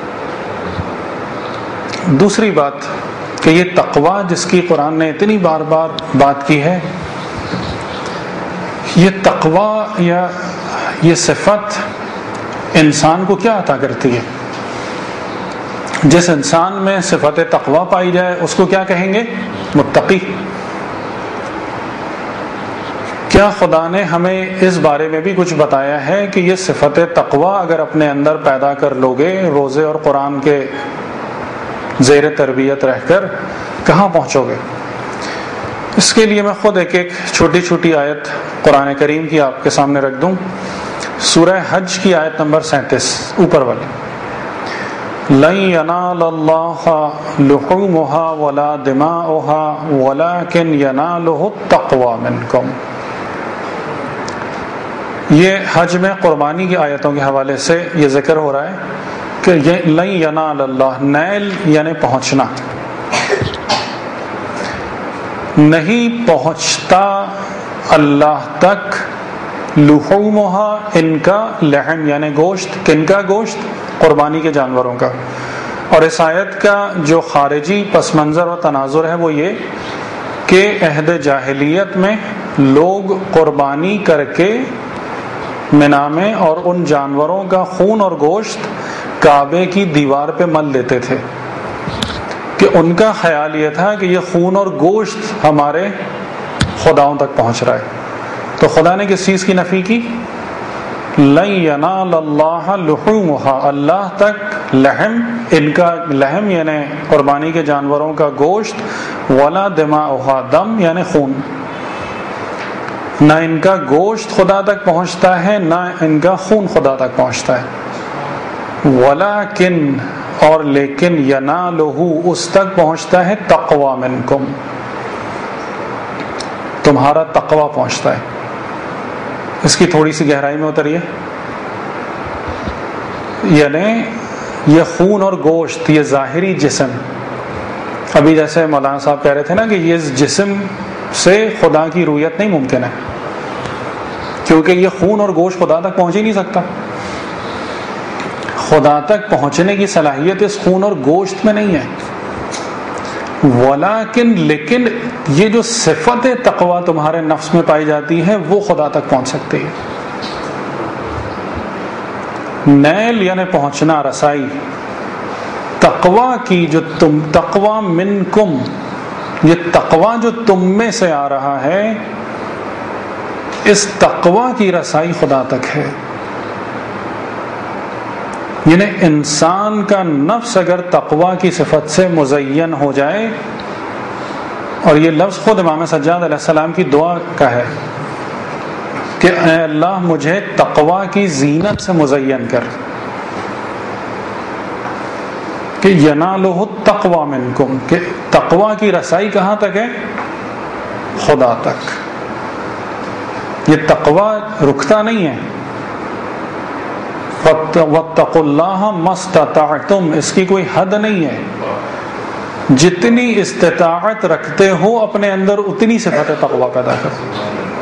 دوسری بات کہ یہ تقویٰ جس کی قرآن نے اتنی بار بار بات کی ہے، یہ تقویٰ یا یہ صفت انسان کو کیا عطا کرتی ہے؟ جس انسان میں صفت تقویٰ پائی جائے اس کو کیا کہیں گے؟ متقی۔ کیا خدا نے ہمیں اس بارے میں بھی کچھ بتایا ہے کہ یہ صفت تقویٰ اگر اپنے اندر پیدا کر لوگے روزے اور قرآن کے زیر تربیت رہ کر کہاں پہنچو گے؟ اس کے لیے میں خود ایک چھوٹی چھوٹی آیت قرآن کریم کی آپ کے سامنے رکھ دوں۔ سورہ حج کی آیت نمبر 37 اوپر والی، لَن يَنَالَ اللَّهَ لُحُومُهَا وَلَا دِمَاؤُهَا وَلَكِنْ يَنَالُهُ التَّقْوَى مِنْكُمْ۔ یہ حج میں قربانی کی آیتوں کے حوالے سے یہ ذکر ہو رہا ہے کہ یہ لَن يَنَالَ اللَّهَ، نیل یعنی پہنچنا، نہیں پہنچتا اللہ تک، لحومها ان کا لحم یعنی گوشت، کن کا گوشت؟ قربانی کے جانوروں کا۔ اور اس آیت کا جو خارجی پس منظر و تناظر ہے وہ یہ کہ عہد جاہلیت میں لوگ قربانی کر کے منا میں اور ان جانوروں کا خون اور گوشت کعبے کی دیوار پہ مل دیتے تھے، کہ ان کا خیال یہ تھا کہ یہ خون اور گوشت ہمارے خداؤں تک پہنچ رہا ہے۔ تو خدا نے کس چیز کی نفی کی؟ لَن يَنَالَ اللَّهَ لُحُومُهَا، اللہ تک لحم، ان کا لحم یعنی قربانی کے جانوروں کا گوشت، وَلَا دِمَاؤُهَا، دم یعنی خون، نہ ان کا گوشت خدا تک پہنچتا ہے نہ ان کا خون خدا تک پہنچتا ہے، وَلَكِنْ اور لیکن يَنَالُهُ اس تک پہنچتا ہے تقویٰ منکم، تمہارا تقویٰ پہنچتا ہے۔ اس کی تھوڑی سی گہرائی میں اتریے، یعنی یہ خون اور گوشت، یہ ظاہری جسم، ابھی جیسے مولانا صاحب کہہ رہے تھے نا کہ یہ جسم سے خدا کی رویت نہیں ممکن ہے، کیونکہ یہ خون اور گوشت خدا تک پہنچ ہی نہیں سکتا۔ خدا تک پہنچنے کی صلاحیت اس خون اور گوشت میں نہیں ہے، ولیکن لیکن یہ جو صفت تقویٰ تمہارے نفس میں پائی جاتی ہے وہ خدا تک پہنچ سکتی ہے۔ نیل یعنی پہنچنا، رسائی، تقویٰ کی جو تقویٰ منکم، یہ تقویٰ جو تم میں سے آ رہا ہے، اس تقویٰ کی رسائی خدا تک ہے۔ یعنی انسان کا نفس اگر تقوی کی صفت سے مزین ہو جائے، اور یہ لفظ خود امام سجاد علیہ السلام کی دعا کا ہے کہ اے اللہ مجھے تقوی کی زینت سے مزین کر، کہ ینالہ التقوی منکم، کہ تقوی کی رسائی کہاں تک ہے؟ خدا تک۔ یہ تقوی رکتا نہیں ہے، واتقوا اللہ ما استطعتم، اس کی کوئی حد نہیں ہے، جتنی استطاعت رکھتے ہو اپنے اندر اتنی صفت تقوی پیدا کرو،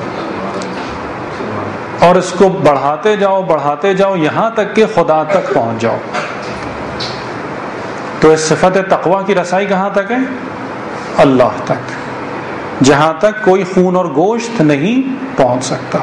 اور اس کو بڑھاتے جاؤ یہاں تک کہ خدا تک پہنچ جاؤ۔ تو اس صفت تقوی کی رسائی کہاں تک ہے؟ اللہ تک، جہاں تک کوئی خون اور گوشت نہیں پہنچ سکتا۔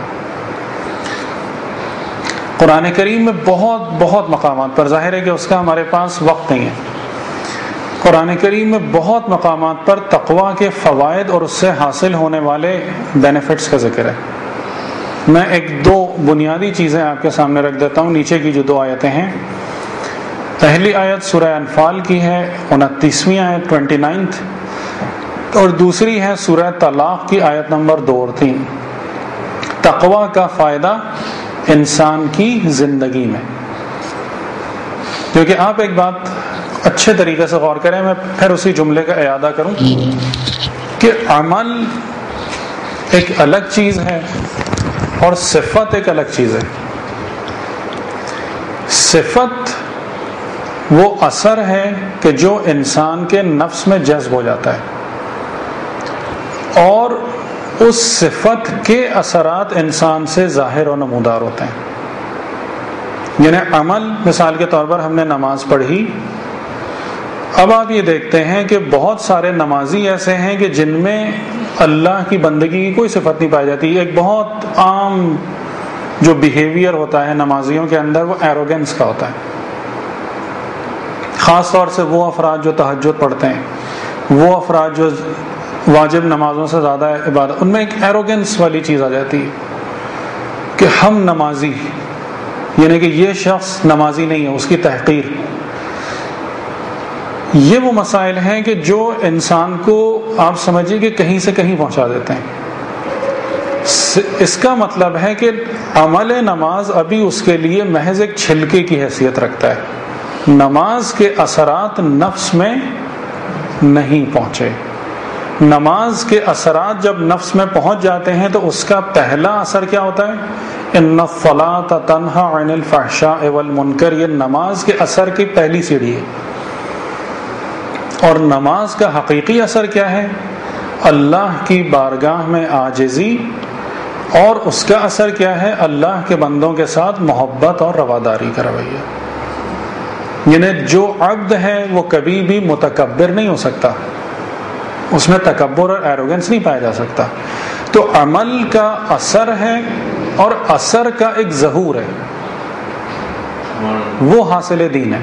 قرآن کریم میں بہت مقامات پر، ظاہر ہے کہ اس کا ہمارے پاس وقت نہیں ہے، قرآن کریم میں بہت مقامات پر تقوی کے فوائد اور اس سے حاصل ہونے والے بینیفٹس کا ذکر ہے۔ میں ایک دو بنیادی چیزیں آپ کے سامنے رکھ دیتا ہوں۔ نیچے کی جو 2 آیتیں ہیں، پہلی آیت سورہ انفال کی ہے 29ویں آیت 29، اور دوسری ہے سورہ طلاق کی آیت نمبر 2 اور 3۔ تقوی کا فائدہ انسان کی زندگی میں، کیونکہ آپ ایک بات اچھے طریقے سے غور کریں، میں پھر اسی جملے کا اعادہ کروں کہ عمل ایک الگ چیز ہے اور صفت ایک الگ چیز ہے۔ صفت وہ اثر ہے کہ جو انسان کے نفس میں جذب ہو جاتا ہے، اور اس صفت کے اثرات انسان سے ظاہر و نمودار ہوتے ہیں۔ یعنی عمل، مثال کے طور پر ہم نے نماز پڑھی، اب آپ یہ دیکھتے ہیں کہ بہت سارے نمازی ایسے ہیں کہ جن میں اللہ کی بندگی کی کوئی صفت نہیں پائی جاتی۔ ایک بہت عام جو بیہیویئر ہوتا ہے نمازیوں کے اندر، وہ ایروگنس کا ہوتا ہے، خاص طور سے وہ افراد جو تہجد پڑھتے ہیں، وہ افراد جو واجب نمازوں سے زیادہ عبادت، ان میں ایک ایروگنس والی چیز آ جاتی ہے کہ ہم نمازی، یعنی کہ یہ شخص نمازی نہیں ہے، اس کی تحقیر۔ یہ وہ مسائل ہیں کہ جو انسان کو آپ سمجھیے کہ کہیں سے کہیں پہنچا دیتے ہیں۔ اس کا مطلب ہے کہ عمل نماز ابھی اس کے لیے محض ایک چھلکے کی حیثیت رکھتا ہے، نماز کے اثرات نفس میں نہیں پہنچے۔ نماز کے اثرات جب نفس میں پہنچ جاتے ہیں تو اس کا پہلا اثر کیا ہوتا ہے؟ ان الصلاۃ تنہی عن الفحشاء والمنکر، یہ نماز کے اثر کی پہلی سیڑھی ہے۔ اور نماز کا حقیقی اثر کیا ہے؟ اللہ کی بارگاہ میں عاجزی، اور اس کا اثر کیا ہے؟ اللہ کے بندوں کے ساتھ محبت اور رواداری کا رویہ۔ یعنی جو عبد ہے وہ کبھی بھی متکبر نہیں ہو سکتا، اس میں تکبر اور ایروگنس نہیں پایا جا سکتا۔ تو عمل کا اثر ہے اور اثر کا ایک ظہور ہے، وہ حاصل دین ہے۔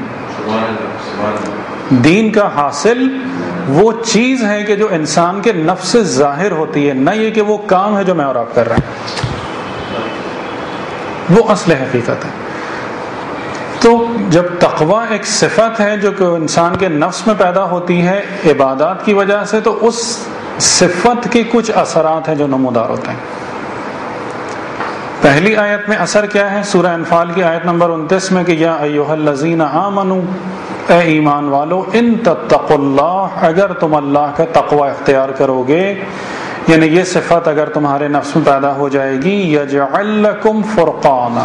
دین کا حاصل وہ چیز ہے کہ جو انسان کے نفس سے ظاہر ہوتی ہے، نہ یہ کہ وہ کام ہے جو میں اور آپ کر رہے ہیں، وہ اصل حقیقت ہے۔ تو جب تقوی ایک صفت ہے جو کہ انسان کے نفس میں پیدا ہوتی ہے عبادات کی وجہ سے، تو اس صفت کے کچھ اثرات ہیں جو نمودار ہوتے ہیں۔ پہلی آیت میں اثر کیا ہے؟ سورہ انفال کی آیت نمبر 29 میں کہ یا ایھا الذین آمنوا، اے ایمان والو، ان تتقوا اللہ، اگر تم اللہ کا تقوی اختیار کرو گے، یعنی یہ صفت اگر تمہارے نفس میں پیدا ہو جائے گی، یجعل لکم فرقانا،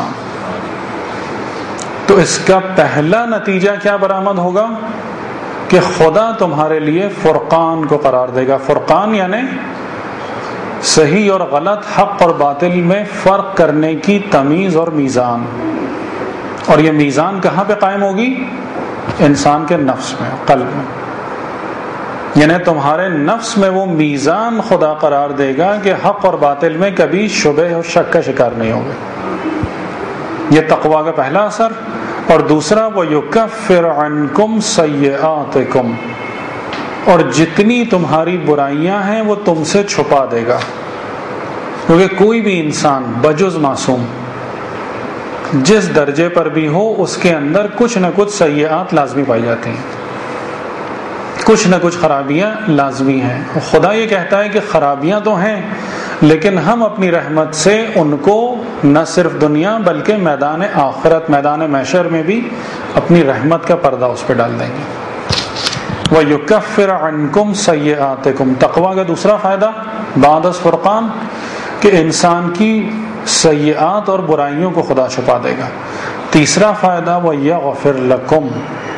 تو اس کا پہلا نتیجہ کیا برآمد ہوگا؟ کہ خدا تمہارے لیے فرقان کو قرار دے گا۔ فرقان یعنی صحیح اور غلط، حق اور باطل میں فرق کرنے کی تمیز اور میزان۔ اور یہ میزان کہاں پہ قائم ہوگی؟ انسان کے نفس میں، قلب میں۔ یعنی تمہارے نفس میں وہ میزان خدا قرار دے گا کہ حق اور باطل میں کبھی شبہ اور شک کا شکار نہیں ہوگے۔ یہ تقویٰ کا پہلا اثر۔ اور دوسرا، وَيُكَفِّرْ عَنْكُمْ سَيِّئَاتِكُمْ، اور جتنی تمہاری برائیاں ہیں وہ تم سے چھپا دے گا، کیونکہ کوئی بھی انسان بجز معصوم جس درجے پر بھی ہو اس کے اندر کچھ نہ کچھ سیئات لازمی پائی جاتی ہیں، کچھ نہ کچھ خرابیاں لازمی ہیں۔ خدا یہ کہتا ہے کہ خرابیاں تو ہیں لیکن ہم اپنی رحمت سے ان کو نہ صرف دنیا بلکہ میدان آخرت، میدان محشر میں بھی اپنی رحمت کا پردہ اس پہ ڈال دیں گے۔ وَيُكَفِّرَ عَنْكُمْ سَيِّئَاتِكُمْ، تقویٰ کا دوسرا فائدہ بعد از فرقان کہ انسان کی سیئات اور برائیوں کو خدا چھپا دے گا۔ تیسرا فائدہ وَيَغْفِرْ لَكُمْ،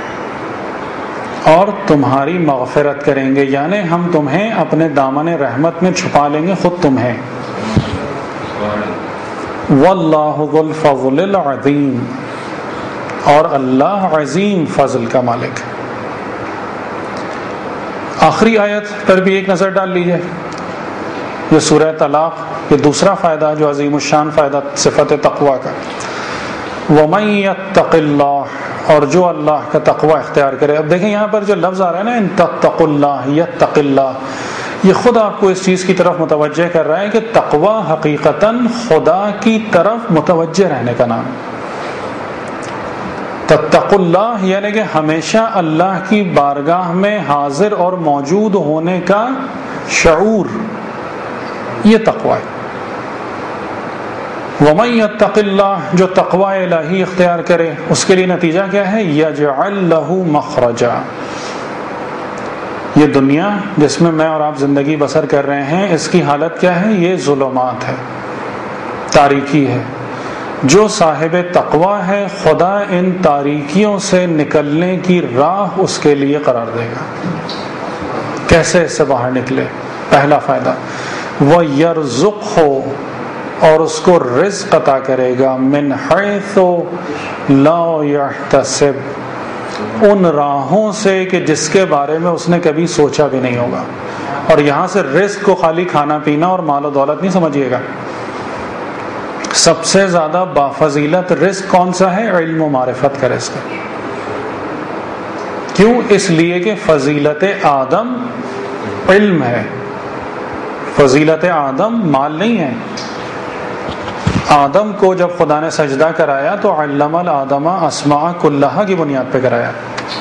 اور تمہاری مغفرت کریں گے، یعنی ہم تمہیں اپنے دامن رحمت میں چھپا لیں گے، خود تمہیں۔ وَاللَّهُ ذُو الْفَضْلِ الْعَظِيمِ، اور اللہ عظیم فضل کا مالک ہے۔ آخری آیت پر بھی ایک نظر ڈال لیجئے، یہ سورہ طلاق، یہ دوسرا فائدہ جو عظیم الشان فائدہ صفت تقویٰ کا۔ وَمَن يَتَّقِ اللَّهَ، اور جو اللہ کا تقوی اختیار کرے۔ اب دیکھیں یہاں پر جو لفظ آ رہا ہے نا، ان تتقوا اللہ یتق اللہ، یہ خود آپ کو اس چیز کی طرف متوجہ کر رہا ہے کہ تقوی حقیقتاً خدا کی طرف متوجہ رہنے کا نام۔ تتقوا اللہ یعنی کہ ہمیشہ اللہ کی بارگاہ میں حاضر اور موجود ہونے کا شعور، یہ تقوی ہے۔ وَمَن يَتَّقِ اللَّهَ، جو تقوی الہی اختیار کرے اس کے لیے نتیجہ کیا ہے؟ يَجْعَلْ لَهُ مَخْرَجًا، یہ دنیا جس میں میں اور آپ زندگی بسر کر رہے ہیں اس کی حالت کیا ہے؟ یہ ظلمات ہے، تاریکی ہے۔ جو صاحب تقوی ہے خدا ان تاریکیوں سے نکلنے کی راہ اس کے لیے قرار دے گا۔ کیسے اس سے باہر نکلے؟ پہلا فائدہ وَيَرْزُقْهُ، اور اس کو رزق عطا کرے گا، من حیث لا یحتسب، ان راہوں سے کہ جس کے بارے میں اس نے کبھی سوچا بھی نہیں ہوگا۔ اور یہاں سے رزق کو خالی کھانا پینا اور مال و دولت نہیں سمجھیے گا، سب سے زیادہ بافضیلت رزق کون سا ہے؟ علم و معرفت کا رزق۔ کیوں؟ اس لیے کہ فضیلت آدم علم ہے، فضیلت آدم مال نہیں ہے۔ آدم کو جب خدا نے سجدہ کرایا تو علم الآدم اسماء کلہا کی بنیاد پہ کرایا،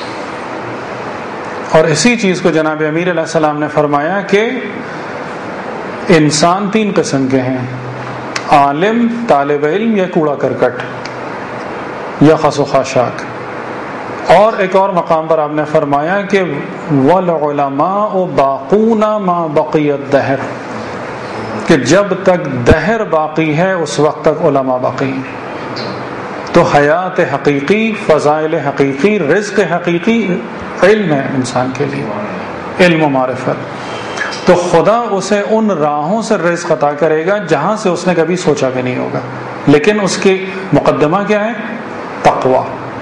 اور اسی چیز کو جناب امیر علیہ السلام نے فرمایا کہ انسان تین قسم کے ہیں، عالم، طالب علم یا کوڑا کرکٹ یا خس و خاشاک۔ اور ایک اور مقام پر آپ نے فرمایا کہ والعلماء باقون ما بقی الدہر، کہ جب تک دہر باقی ہے اس وقت تک علماء باقی ہیں۔ تو حیات حقیقی، فضائل حقیقی، رزق حقیقی علم ہے انسان کے لیے، علم و معرفت۔ تو خدا اسے ان راہوں سے رزق عطا کرے گا جہاں سے اس نے کبھی سوچا بھی نہیں ہوگا، لیکن اس کی مقدمہ کیا ہے؟ تقوی،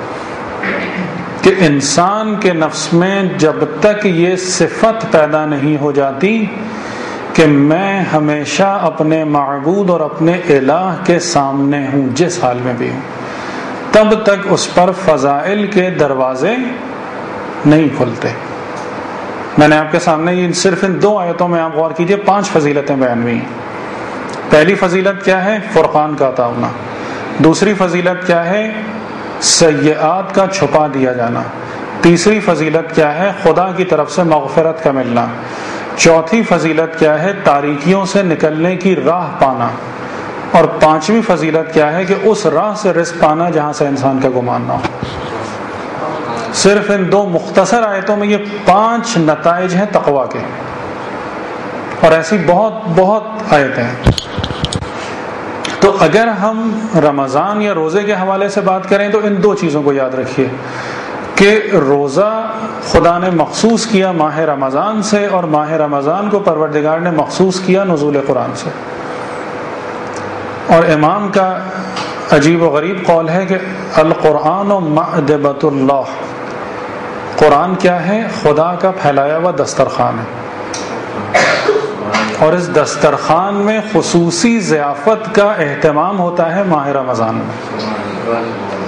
کہ انسان کے نفس میں جب تک یہ صفت پیدا نہیں ہو جاتی کہ میں ہمیشہ اپنے معبود اور اپنے الہ کے سامنے ہوں جس حال میں بھی ہوں، تب تک اس پر فضائل کے دروازے نہیں کھلتے۔ میں نے آپ کے سامنے صرف ان دو آیتوں میں آپ غور کیجئے 5 فضیلتیں بیان ہوئی ہیں۔ پہلی فضیلت کیا ہے؟ فرقان کا عطا ہونا۔ دوسری فضیلت کیا ہے؟ سیئات کا چھپا دیا جانا۔ تیسری فضیلت کیا ہے؟ خدا کی طرف سے مغفرت کا ملنا۔ چوتھی فضیلت کیا ہے؟ تاریکیوں سے نکلنے کی راہ پانا۔ اور پانچویں فضیلت کیا ہے؟ کہ اس راہ سے رزق پانا جہاں سے انسان کا گمان نہ ہو۔ صرف ان 2 مختصر آیتوں میں یہ 5 نتائج ہیں تقوی کے، اور ایسی بہت بہت آیتیں ہیں۔ تو اگر ہم رمضان یا روزے کے حوالے سے بات کریں تو ان 2 چیزوں کو یاد رکھیے کہ روزہ خدا نے مخصوص کیا ماہ رمضان سے، اور ماہ رمضان کو پروردگار نے مخصوص کیا نزول قرآن سے۔ اور امام کا عجیب و غریب قول ہے کہ القرآن مأدبۃ اللہ، قرآن کیا ہے؟ خدا کا پھیلایا ہوا دسترخوان ہے، اور اس دسترخوان میں خصوصی ضیافت کا اہتمام ہوتا ہے ماہ رمضان میں۔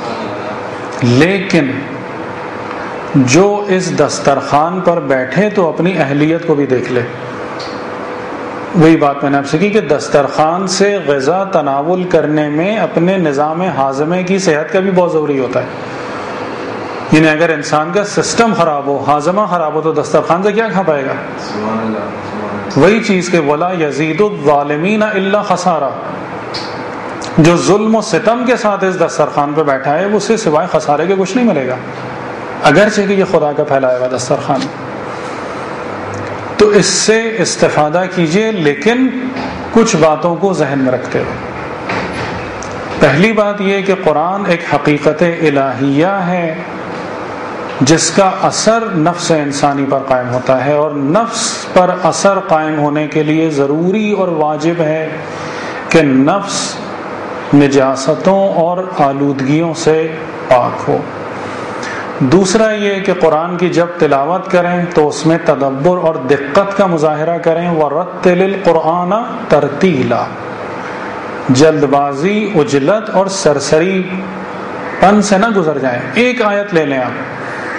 لیکن جو اس دسترخوان پر بیٹھے تو اپنی اہلیت کو بھی دیکھ لے، وہی بات میں نے آپ سے کی کہ دسترخوان سے غذا تناول کرنے میں اپنے نظام ہاضمے کی صحت کا بھی بہت ضروری ہوتا ہے. یعنی اگر انسان کا سسٹم خراب ہو، ہاضمہ خراب ہو، تو دسترخوان سے کیا کھا پائے گا؟ وہی چیز کہ وَلَا يَزِيدُ الظَّالِمِينَ إِلَّا خَسَارًا، جو ظلم و ستم کے ساتھ اس دسترخوان پہ بیٹھا ہے وہ سے سوائے خسارے کے کچھ نہیں ملے گا، اگرچہ کہ یہ خدا کا پھیلایا ہوا دسترخوان. تو اس سے استفادہ کیجئے، لیکن کچھ باتوں کو ذہن میں رکھتے ہوئے. پہلی بات یہ کہ قرآن ایک حقیقت الہیہ ہے جس کا اثر نفس انسانی پر قائم ہوتا ہے، اور نفس پر اثر قائم ہونے کے لیے ضروری اور واجب ہے کہ نفس نجاستوں اور آلودگیوں سے پاک ہو. دوسرا یہ کہ قرآن کی جب تلاوت کریں تو اس میں تدبر اور دقت کا مظاہرہ کریں. وَرَتِّلِ الْقُرْآنَ تَرْتِیلًا، جلد بازی، عجلت اور سرسری پن سے نہ گزر جائیں. ایک آیت لے لیں آپ،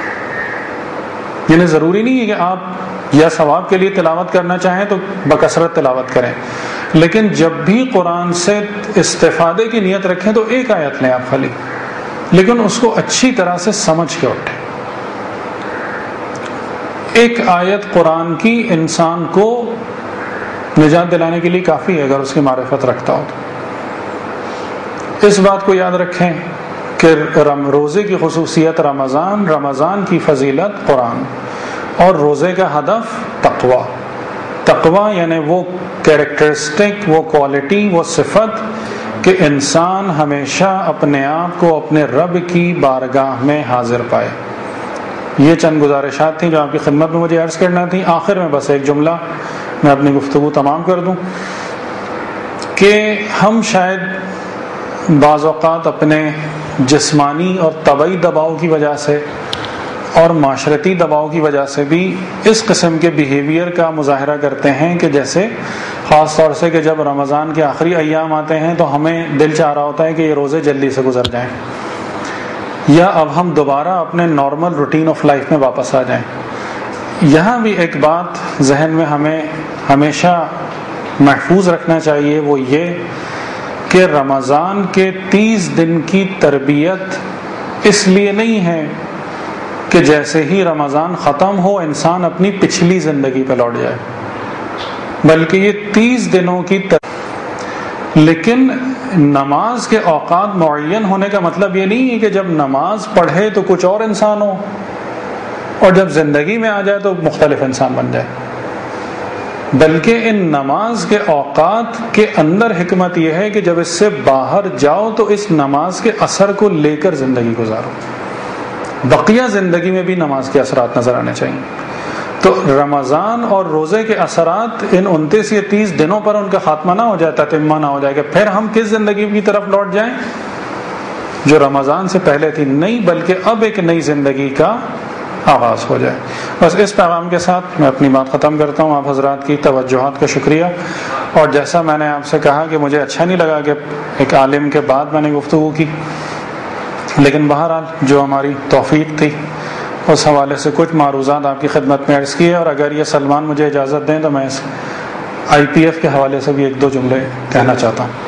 یعنی ضروری نہیں ہے کہ آپ یا ثواب کے لیے تلاوت کرنا چاہیں تو بکثرت تلاوت کریں، لیکن جب بھی قرآن سے استفادے کی نیت رکھیں تو ایک آیت لیں آپ خالی، لیکن اس کو اچھی طرح سے سمجھ کے اٹھیں. ایک آیت قرآن کی انسان کو نجات دلانے کے لیے کافی ہے اگر اس کی معرفت رکھتا ہو تو. اس بات کو یاد رکھیں کہ روزے کی خصوصیت رمضان کی فضیلت قرآن، اور روزے کا ہدف تقوی یعنی وہ کیریکٹرسٹک، وہ کوالٹی، وہ صفت کہ انسان ہمیشہ اپنے آپ کو اپنے رب کی بارگاہ میں حاضر پائے. یہ چند گزارشات تھیں جو آپ کی خدمت میں مجھے عرض کرنا تھی. آخر میں بس ایک جملہ میں اپنی گفتگو تمام کر دوں کہ ہم شاید بعض اوقات اپنے جسمانی اور طبعی دباؤ کی وجہ سے اور معاشرتی دباؤ کی وجہ سے بھی اس قسم کے بیہیویئر کا مظاہرہ کرتے ہیں کہ جیسے خاص طور سے کہ جب رمضان کے آخری ایام آتے ہیں تو ہمیں دل چاہ رہا ہوتا ہے کہ یہ روزے جلدی سے گزر جائیں، یا اب ہم دوبارہ اپنے نارمل روٹین آف لائف میں واپس آ جائیں. یہاں بھی ایک بات ذہن میں ہمیں ہمیشہ محفوظ رکھنا چاہیے، وہ یہ کہ رمضان کے 30 دن کی تربیت اس لیے نہیں ہے کہ جیسے ہی رمضان ختم ہو انسان اپنی پچھلی زندگی پہ لوٹ جائے، بلکہ یہ 30 دنوں کی لیکن نماز کے اوقات معین ہونے کا مطلب یہ نہیں ہے کہ جب نماز پڑھے تو کچھ اور انسان ہو اور جب زندگی میں آ جائے تو مختلف انسان بن جائے، بلکہ ان نماز کے اوقات کے اندر حکمت یہ ہے کہ جب اس سے باہر جاؤ تو اس نماز کے اثر کو لے کر زندگی گزارو. بقیہ زندگی میں بھی نماز کے اثرات نظر آنے چاہیے. تو رمضان اور روزے کے اثرات ان 29 یا 30 دنوں پر ان کا خاتمہ نہ ہو جائے، تتمہ نہ ہو جائے کہ پھر ہم کس زندگی کی طرف لوٹ جائیں جو رمضان سے پہلے تھی. نہیں، بلکہ اب ایک نئی زندگی کا آغاز ہو جائے. بس اس پیغام کے ساتھ میں اپنی بات ختم کرتا ہوں. آپ حضرات کی توجہات کا شکریہ. اور جیسا میں نے آپ سے کہا کہ مجھے اچھا نہیں لگا کہ ایک عالم کے بعد میں نے گفتگو کی، لیکن بہرحال جو ہماری توفیق تھی اس حوالے سے کچھ معروضات آپ کی خدمت میں عرض کیے. اور اگر یہ سلمان مجھے اجازت دیں تو میں اس IPF کے حوالے سے بھی 1-2 جملے کہنا چاہتا ہوں.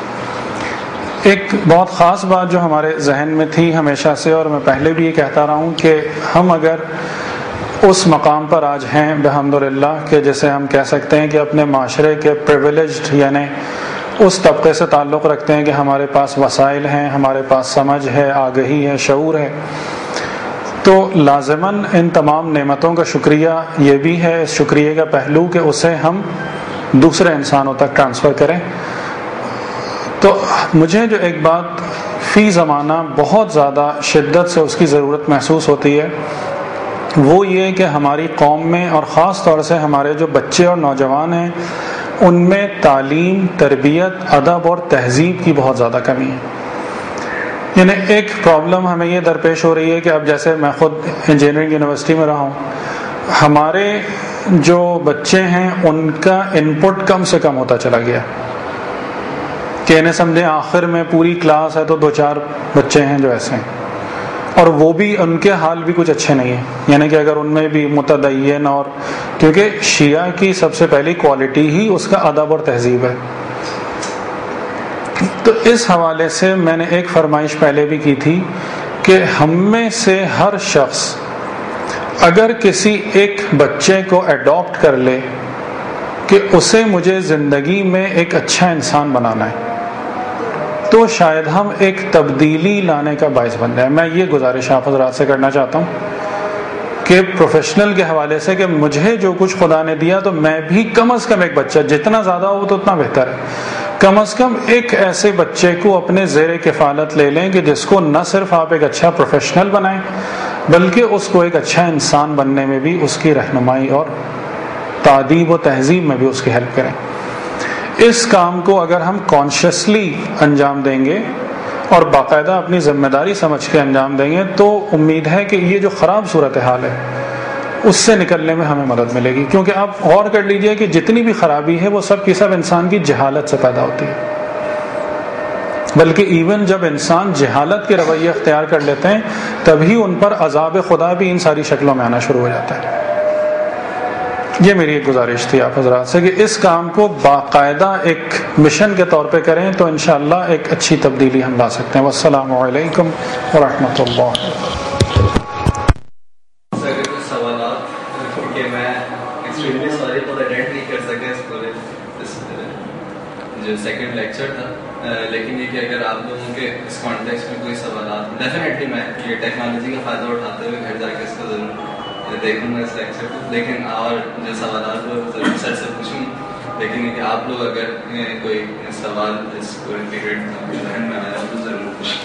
ایک بہت خاص بات جو ہمارے ذہن میں تھی ہمیشہ سے، اور میں پہلے بھی یہ کہتا رہا ہوں کہ ہم اگر اس مقام پر آج ہیں بحمدللہ کہ جسے ہم کہہ سکتے ہیں کہ اپنے معاشرے کے پریویلیجڈ یعنی اس طبقے سے تعلق رکھتے ہیں کہ ہمارے پاس وسائل ہیں، ہمارے پاس سمجھ ہے، آگہی ہے، شعور ہے، تو لازماً ان تمام نعمتوں کا شکریہ یہ بھی ہے، اس شکریہ کا پہلو کہ اسے ہم دوسرے انسانوں تک ٹرانسفر کریں. تو مجھے جو ایک بات فی زمانہ بہت زیادہ شدت سے اس کی ضرورت محسوس ہوتی ہے وہ یہ کہ ہماری قوم میں اور خاص طور سے ہمارے جو بچے اور نوجوان ہیں ان میں تعلیم، تربیت، ادب اور تہذیب کی بہت زیادہ کمی ہے. یعنی ایک پرابلم ہمیں یہ درپیش ہو رہی ہے کہ اب جیسے میں خود انجینئرنگ یونیورسٹی میں رہا ہوں، ہمارے جو بچے ہیں ان کا ان پٹ کم سے کم ہوتا چلا گیا کہ انہیں سمجھیں آخر میں پوری کلاس ہے تو 2-4 بچے ہیں جو ایسے ہیں، اور وہ بھی ان کے حال بھی کچھ اچھے نہیں ہیں، یعنی کہ اگر ان میں بھی متدین، اور کیونکہ شیعہ کی سب سے پہلی کوالٹی ہی اس کا ادب اور تہذیب ہے. تو اس حوالے سے میں نے ایک فرمائش پہلے بھی کی تھی کہ ہم میں سے ہر شخص اگر کسی ایک بچے کو اڈاپٹ کر لے کہ اسے مجھے زندگی میں ایک اچھا انسان بنانا ہے، تو شاید ہم ایک تبدیلی لانے کا باعث بن جائے. میں یہ گزارش آپ حضرات سے کرنا چاہتا ہوں کہ پروفیشنل کے حوالے سے کہ مجھے جو کچھ خدا نے دیا تو میں بھی کم از کم ایک بچہ، جتنا زیادہ ہو تو اتنا بہتر ہے، کم از کم ایک ایسے بچے کو اپنے زیر کفالت لے لیں کہ جس کو نہ صرف آپ ایک اچھا پروفیشنل بنائیں بلکہ اس کو ایک اچھا انسان بننے میں بھی اس کی رہنمائی اور تعدیب و تہذیب میں بھی اس کی ہیلپ کریں. اس کام کو اگر ہم کانشیسلی انجام دیں گے اور باقاعدہ اپنی ذمہ داری سمجھ کے انجام دیں گے تو امید ہے کہ یہ جو خراب صورتحال ہے اس سے نکلنے میں ہمیں مدد ملے گی. کیونکہ آپ غور کر لیجئے کہ جتنی بھی خرابی ہے وہ سب کی سب انسان کی جہالت سے پیدا ہوتی ہے، بلکہ ایون جب انسان جہالت کے رویے اختیار کر لیتے ہیں تبھی ان پر عذاب خدا بھی ان ساری شکلوں میں آنا شروع ہو جاتا ہے. یہ میری ایک گزارش تھی آپ حضرات سے کہ اس کام کو باقاعدہ ایک مشن کے طور پہ کریں تو انشاءاللہ ایک اچھی تبدیلی ہم لا سکتے ہیں. والسلام علیکم ورحمۃ اللہ. جو سیکنڈ لیکچر تھا، لیکن یہ کہ اگر آپ لوگوں کے اس کانٹیکسٹ میں کوئی سوالات، ڈیفینیٹلی میں یہ ٹیکنالوجی کا فائدہ اٹھاتے ہوئے گھر جا کے اس کو ضرور دیکھوں گا اس لیکچر کو، لیکن اور جو سوالات وہ ضرور سر سے پوچھوں. لیکن یہ کہ آپ لوگ اگر کوئی سوال اس پیریڈ ذہن میں آیا تو ضرور پوچھیں.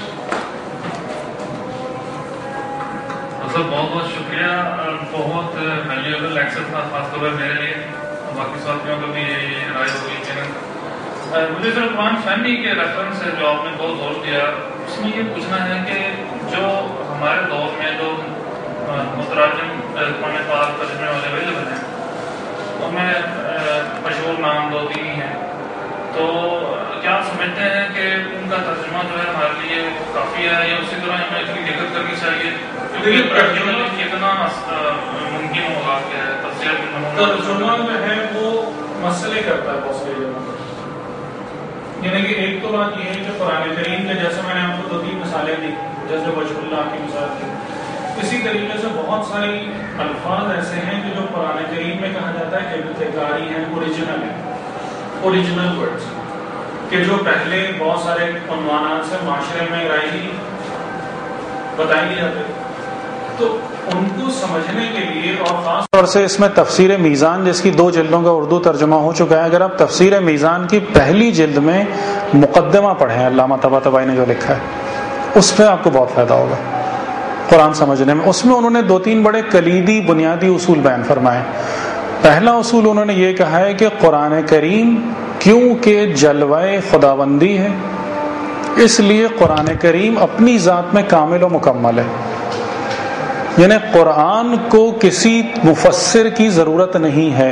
بہت بہت شکریہ، بہت ویلیویبل لیکچر تھا خاص طور پر میرے لیے، باقی ساتھیوں کو بھی یہی رائے ہوگی. مجھے صرف قرآن فہمی کے ریفرنس ہے جو آپ نے بہت غور دیا، اس میں یہ پوچھنا ہے کہ جو ہمارے دور میں جو متراجم قرآن پاک ترجمے والے اویلیبل ہیں ان میں مشہور نام 2-3 ہیں، تو کیا آپ سمجھتے ہیں کہ ان کا ترجمہ جو ہے ہمارے لیے کافی ہے یا اسی طرح ہمیں اس کی دقت کرنی چاہیے؟ کیونکہ ترجمہ کتنا ممکن ہوگا کہ ترجمہ جو ہے وہ مسئلے کرتا ہے بہت ساری جگہوں پر. یعنی کہ ایک تو بات یہ ہے کہ قرآن کریم کے جیسے میں نے آپ کو 2-3 مثالیں دی، جیسے وجہ اللہ کی مثال دی، اسی طریقے سے بہت ساری الفاظ ایسے ہیں کہ جو قرآن کریم میں کہا جاتا ہے ابتکاری ہیں، اوریجنل ہیں، اوریجنل ورڈز، کہ جو پہلے بہت سارے عنوانات سے معاشرے میں رائجی بتائی جاتے، تو ان کو سمجھنے کے لیے اور خاص طور سے اس میں تفسیر میزان جس کی 2 جلدوں کا اردو ترجمہ ہو چکا ہے، اگر آپ تفسیر میزان کی پہلی جلد میں مقدمہ پڑھیں علامہ طباطبائی نے جو لکھا ہے اس پہ آپ کو بہت فائدہ ہوگا قرآن سمجھنے میں. اس میں انہوں نے 2-3 بڑے کلیدی بنیادی اصول بیان فرمائے. پہلا اصول انہوں نے یہ کہا ہے کہ قرآن کریم کیونکہ جلوہ خداوندی ہے اس لیے قرآن کریم اپنی ذات میں کامل و مکمل ہے. یعنی قرآن کو کسی مفسر کی ضرورت نہیں ہے،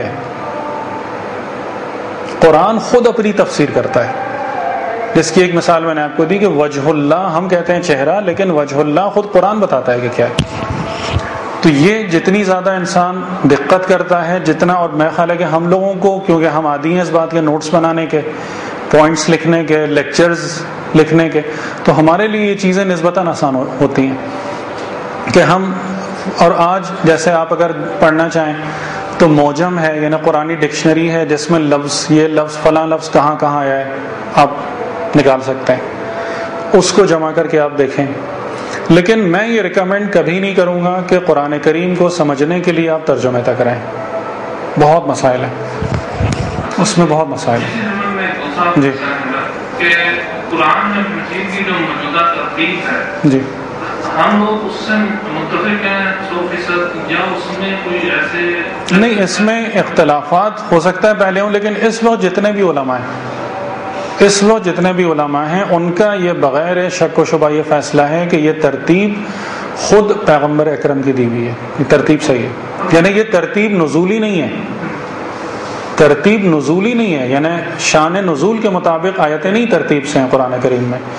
قرآن خود اپنی تفسیر کرتا ہے. جس کی ایک مثال میں نے آپ کو دی کہ وجہ اللہ، ہم کہتے ہیں چہرہ، لیکن وجہ اللہ خود قرآن بتاتا ہے کہ کیا ہے. تو یہ جتنی زیادہ انسان دقت کرتا ہے جتنا، اور میں خیال ہے کہ ہم لوگوں کو کیونکہ ہم عادی ہیں اس بات کے نوٹس بنانے کے، پوائنٹس لکھنے کے، لیکچرز لکھنے کے، تو ہمارے لیے یہ چیزیں نسبتاً آسان ہوتی ہیں کہ ہم، اور آج جیسے آپ اگر پڑھنا چاہیں تو موجم ہے، یعنی قرآنی ڈکشنری ہے جس میں لفظ، یہ لفظ فلاں لفظ کہاں کہاں آیا ہے آپ نکال سکتے ہیں، اس کو جمع کر کے آپ دیکھیں. لیکن میں یہ ریکمینڈ کبھی نہیں کروں گا کہ قرآن کریم کو سمجھنے کے لیے آپ ترجمے تک کریں. بہت مسائل ہیں اس میں، بہت مسائل ہیں. جی کہ قرآن مجید کی جو موجودہ ترتیب ہے، جی ہم لوگ اس سے متفق ہیں 100%، یا اس میں کوئی ایسے نہیں، اس میں اختلافات ہو سکتا ہے پہلے ہوں، لیکن اس وقت جتنے بھی علماء ہیں، اس وقت جتنے بھی علماء ہیں ان کا یہ بغیر شک و شبہ یہ فیصلہ ہے کہ یہ ترتیب خود پیغمبر اکرم کی دی ہوئی ہے، یہ ترتیب صحیح ہے. یعنی یہ ترتیب نزولی نہیں ہے، ترتیب نزولی نہیں ہے، یعنی شان نزول کے مطابق آیتیں نہیں ترتیب سے ہیں قرآن کریم میں،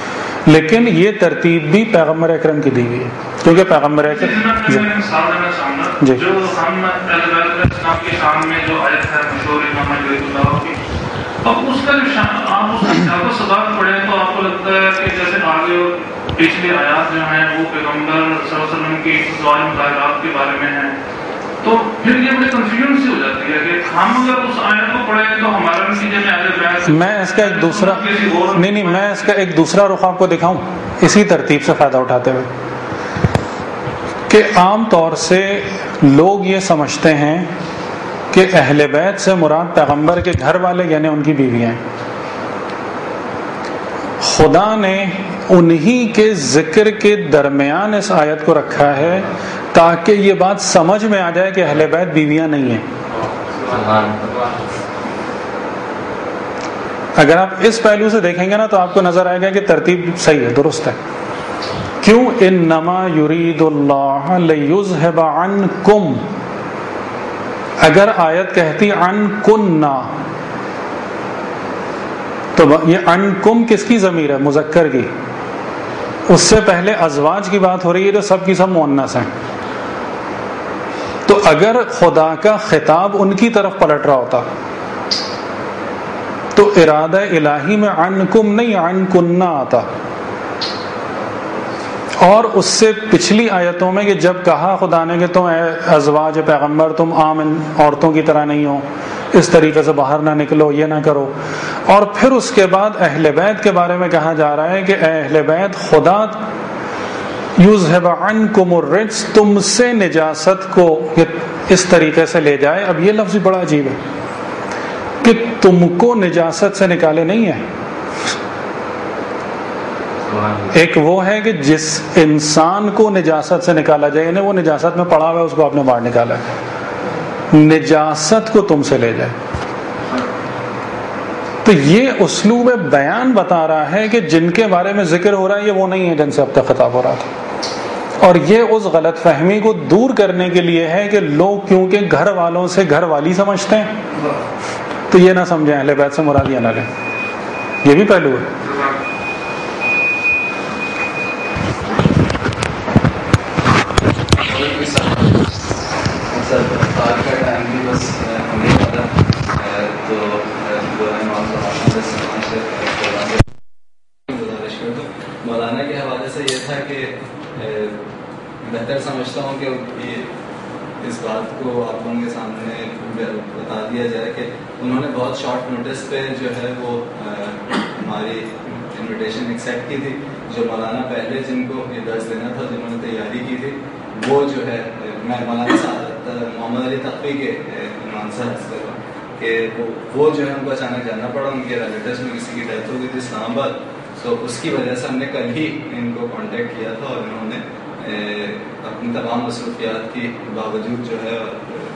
لیکن یہ ترتیب بھی پیغمبر اکرم کی دی ہوئی ہے، کیونکہ پیغمبر اکرم جی جو ہم اسلام کے شان میں جو آیت ہے مشہور امام علی اللہ کی، اب اس کا جو آپ اس کا صداقت پڑھیں تو آپ کو لگتا ہے کہ جیسے آگے پچھلی آیات جو ہیں وہ پیغمبر صلی اللہ علیہ وسلم کی ازواج مطہرات کے بارے میں ہیں، تو پھر یہ بڑی کنفیوژن سی ہو جاتی ہے کہ ہم اگر اس آیت کو پڑھیں تو ہمارا نتیجے میں اہل بیت، میں اس کا ایک دوسرا میں اس کا ایک دوسرا رخ آپ کو دکھاؤں اسی ترتیب سے فائدہ اٹھاتے ہوئے، کہ عام طور سے لوگ یہ سمجھتے ہیں کہ اہل بیت سے مراد پیغمبر کے گھر والے یعنی ان کی بیویاں ہیں۔ خدا نے انہی کے ذکر کے درمیان اس آیت کو رکھا ہے تاکہ یہ بات سمجھ میں آ جائے کہ اہل بیت بیویاں نہیں ہیں۔ اگر آپ اس پہلو سے دیکھیں گے نا تو آپ کو نظر آئے گا کہ ترتیب صحیح ہے، درست ہے۔ کیوں؟ انما یرید اللہ لیذھب عنکم، اگر آیت کہتی عنکننا تو یہ عنکم کس کی ضمیر ہے؟ مذکر کی، اس سے پہلے ازواج کی بات ہو رہی ہے جو سب کی سب مؤنث ہیں، تو اگر خدا کا خطاب ان کی طرف پلٹ رہا ہوتا تو ارادہ الہی میں عنکم نہیں عنکننا آتا، اور اس سے پچھلی آیتوں میں کہ جب کہا خدا نے کہ تم ازواج پیغمبر تم عام عورتوں کی طرح نہیں ہو، اس طریقے سے باہر نہ نکلو، یہ نہ کرو، اور پھر اس کے بعد اہل بیت کے بارے میں کہا جا رہا ہے کہ اے اہل بیت خدا یذھب عنکم الرجس، تم سے نجاست کو اس طریقے سے لے جائے۔ اب یہ لفظ بڑا عجیب ہے کہ تم کو نجاست سے نکالے نہیں ہے۔ ایک وہ ہے کہ جس انسان کو نجاست سے نکالا جائے، یعنی وہ نجاست میں پڑا ہوا ہے اس کو آپ نے باہر نکالا ہے، نجاست کو تم سے لے جائے۔ تو یہ اسلوب بیان بتا رہا ہے کہ جن کے بارے میں ذکر ہو رہا ہے یہ وہ نہیں ہے جن سے اب تک خطاب ہو رہا تھا، اور یہ اس غلط فہمی کو دور کرنے کے لیے ہے کہ لوگ کیونکہ گھر والوں سے گھر والی سمجھتے ہیں تو یہ نہ سمجھیں اہل بیت سے مراد یہ نہ لیں، یہ بھی پہلو ہے۔ مولانا کے حوالے سے یہ تھا کہ بہتر سمجھتا ہوں کہ اس بات کو آپ لوگوں کے سامنے بتا دیا جائے کہ انہوں نے بہت شارٹ نوٹس پہ جو ہے وہ ہماری انویٹیشن ایکسیپٹ کی تھی۔ جو مولانا پہلے جن کو یہ درس دینا تھا جنہوں نے تیاری کی تھی، وہ جو ہے میں مولانا محمد علی تقوی کے عنوان سے حرض کر رہا ہوں کہ وہ جو ہے ان کو اچانک جانا پڑا، ان کے ریلیٹیوز میں کسی کی ڈیتھ ہو گئی تھی اسلام آباد، تو اس کی وجہ سے ہم نے کل ہی ان کو کانٹیکٹ کیا تھا، اور انہوں نے اپنی تمام مصروفیات کی باوجود جو ہے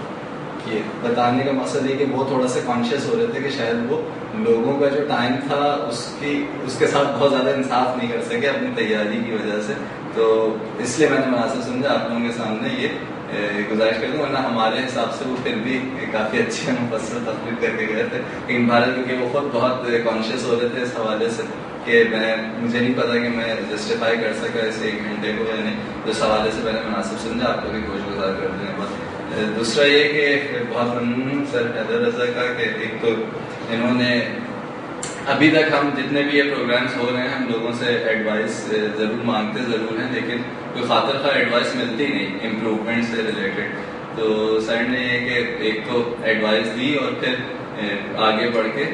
کہ بتانے کا مقصد یہ کہ وہ تھوڑا سا کانشیس ہو رہے تھے کہ شاید وہ لوگوں کا جو ٹائم تھا اس کے ساتھ بہت زیادہ انصاف نہیں کر سکے اپنی تیاری کی وجہ سے، تو اس لیے میں نے مناسب سمجھا آپ لوگوں کے سامنے یہ گزارش کر دوں، ورنہ ہمارے حساب سے وہ پھر بھی کافی اچھی مفصل تقریر کر کے گئے تھے، لیکن بھارت کیونکہ وہ خود بہت کانشیس ہو رہے تھے اس حوالے سے کہ مجھے نہیں پتا کہ میں جسٹیفائی کر سکا اس 1 گھنٹے کو یا نہیں، تو اس حوالے سے میں نے مناسب سمجھا آپ کو بھی گوش گزار کر دیں۔ بس دوسرا یہ کہ بہت ممنون سر حیدر رضا کا کہ ایک تو انہوں نے ابھی تک ہم جتنے بھی یہ پروگرامس ہو رہے ہیں ہم لوگوں سے ایڈوائس ضرور مانگتے ضرور ہیں، لیکن کوئی خاطر خواہ ایڈوائس ملتی نہیں امپروومنٹ سے ریلیٹڈ، تو سر نے یہ کہ ایک تو ایڈوائس دی اور پھر آگے بڑھ کے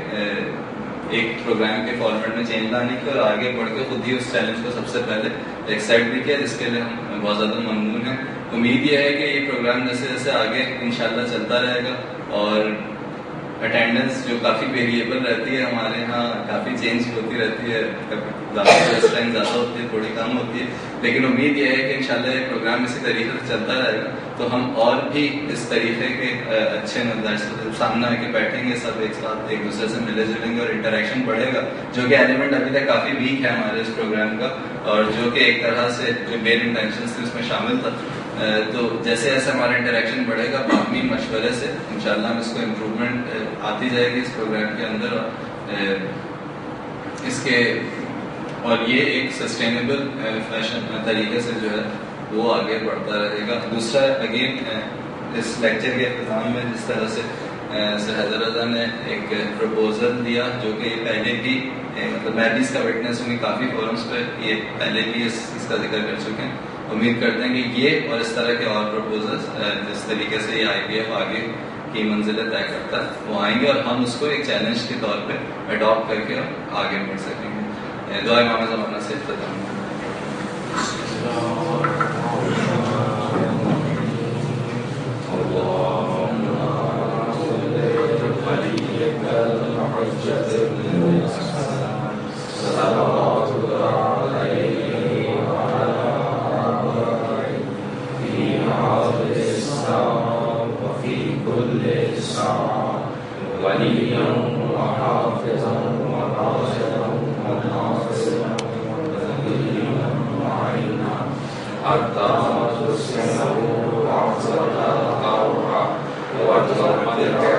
ایک پروگرام کے فارمیٹ میں چینج لانے کی، اور آگے بڑھ کے خود ہی اس چیلنج کو سب سے پہلے ایکسیپٹ بھی کیا، جس کے لیے ہم بہت زیادہ ممنون ہیں۔ امید یہ ہے کہ یہ پروگرام جیسے جیسے آگے انشاءاللہ چلتا رہے گا، اور اٹینڈنس جو کافی ویریبل رہتی ہے ہمارے یہاں، کافی چینج ہوتی رہتی ہے، زیادہ ہوتی ہے تھوڑی کم ہوتی ہے، لیکن امید یہ ہے کہ انشاءاللہ یہ پروگرام اسی طریقے سے چلتا رہے گا تو ہم اور بھی اس طریقے کے اچھے سامنے آ کے بیٹھیں گے، سب ایک ساتھ ایک دوسرے سے ملے جلیں گے اور انٹریکشن بڑھے گا، جو کہ ایلیمنٹ ابھی تک کافی ویک ہے ہمارے اس پروگرام کا، اور جو کہ ایک طرح سے جو مین انٹینشنز تھے اس میں شامل تھا۔ تو جیسے جیسے ہمارا انٹریکشن بڑھے گا باہمی مشورے سے انشاءاللہ ہم اس کو امپروومنٹ آتی جائے گی اس پروگرام کے اندر، اور اس کے اور یہ ایک سسٹینیبل فیشن طریقے سے جو ہے وہ آگے بڑھتا رہے گا. دوسرا اگین اس لیکچر کے اختتام میں جس طرح سے سر حیدر رضا نے ایک پروپوزل دیا جو کہ یہ پہلے بھی مطلب میں بھی اس کا وٹنس ہوں, کافی فورمس پہ یہ پہلے بھی اس کا ذکر کر چکے ہیں. امید کرتے ہیں کہ یہ اور اس طرح کے اور پروپوزلس جس طریقے سے یہ IPF آگے کی منزلیں طے کرتا ہے وہ آئیں گے اور ہم اس کو ایک چیلنج کے طور پہ اڈاپٹ کر کے آگے بڑھ سکیں گے. دعا امام زمانہ سے اختتام. حتى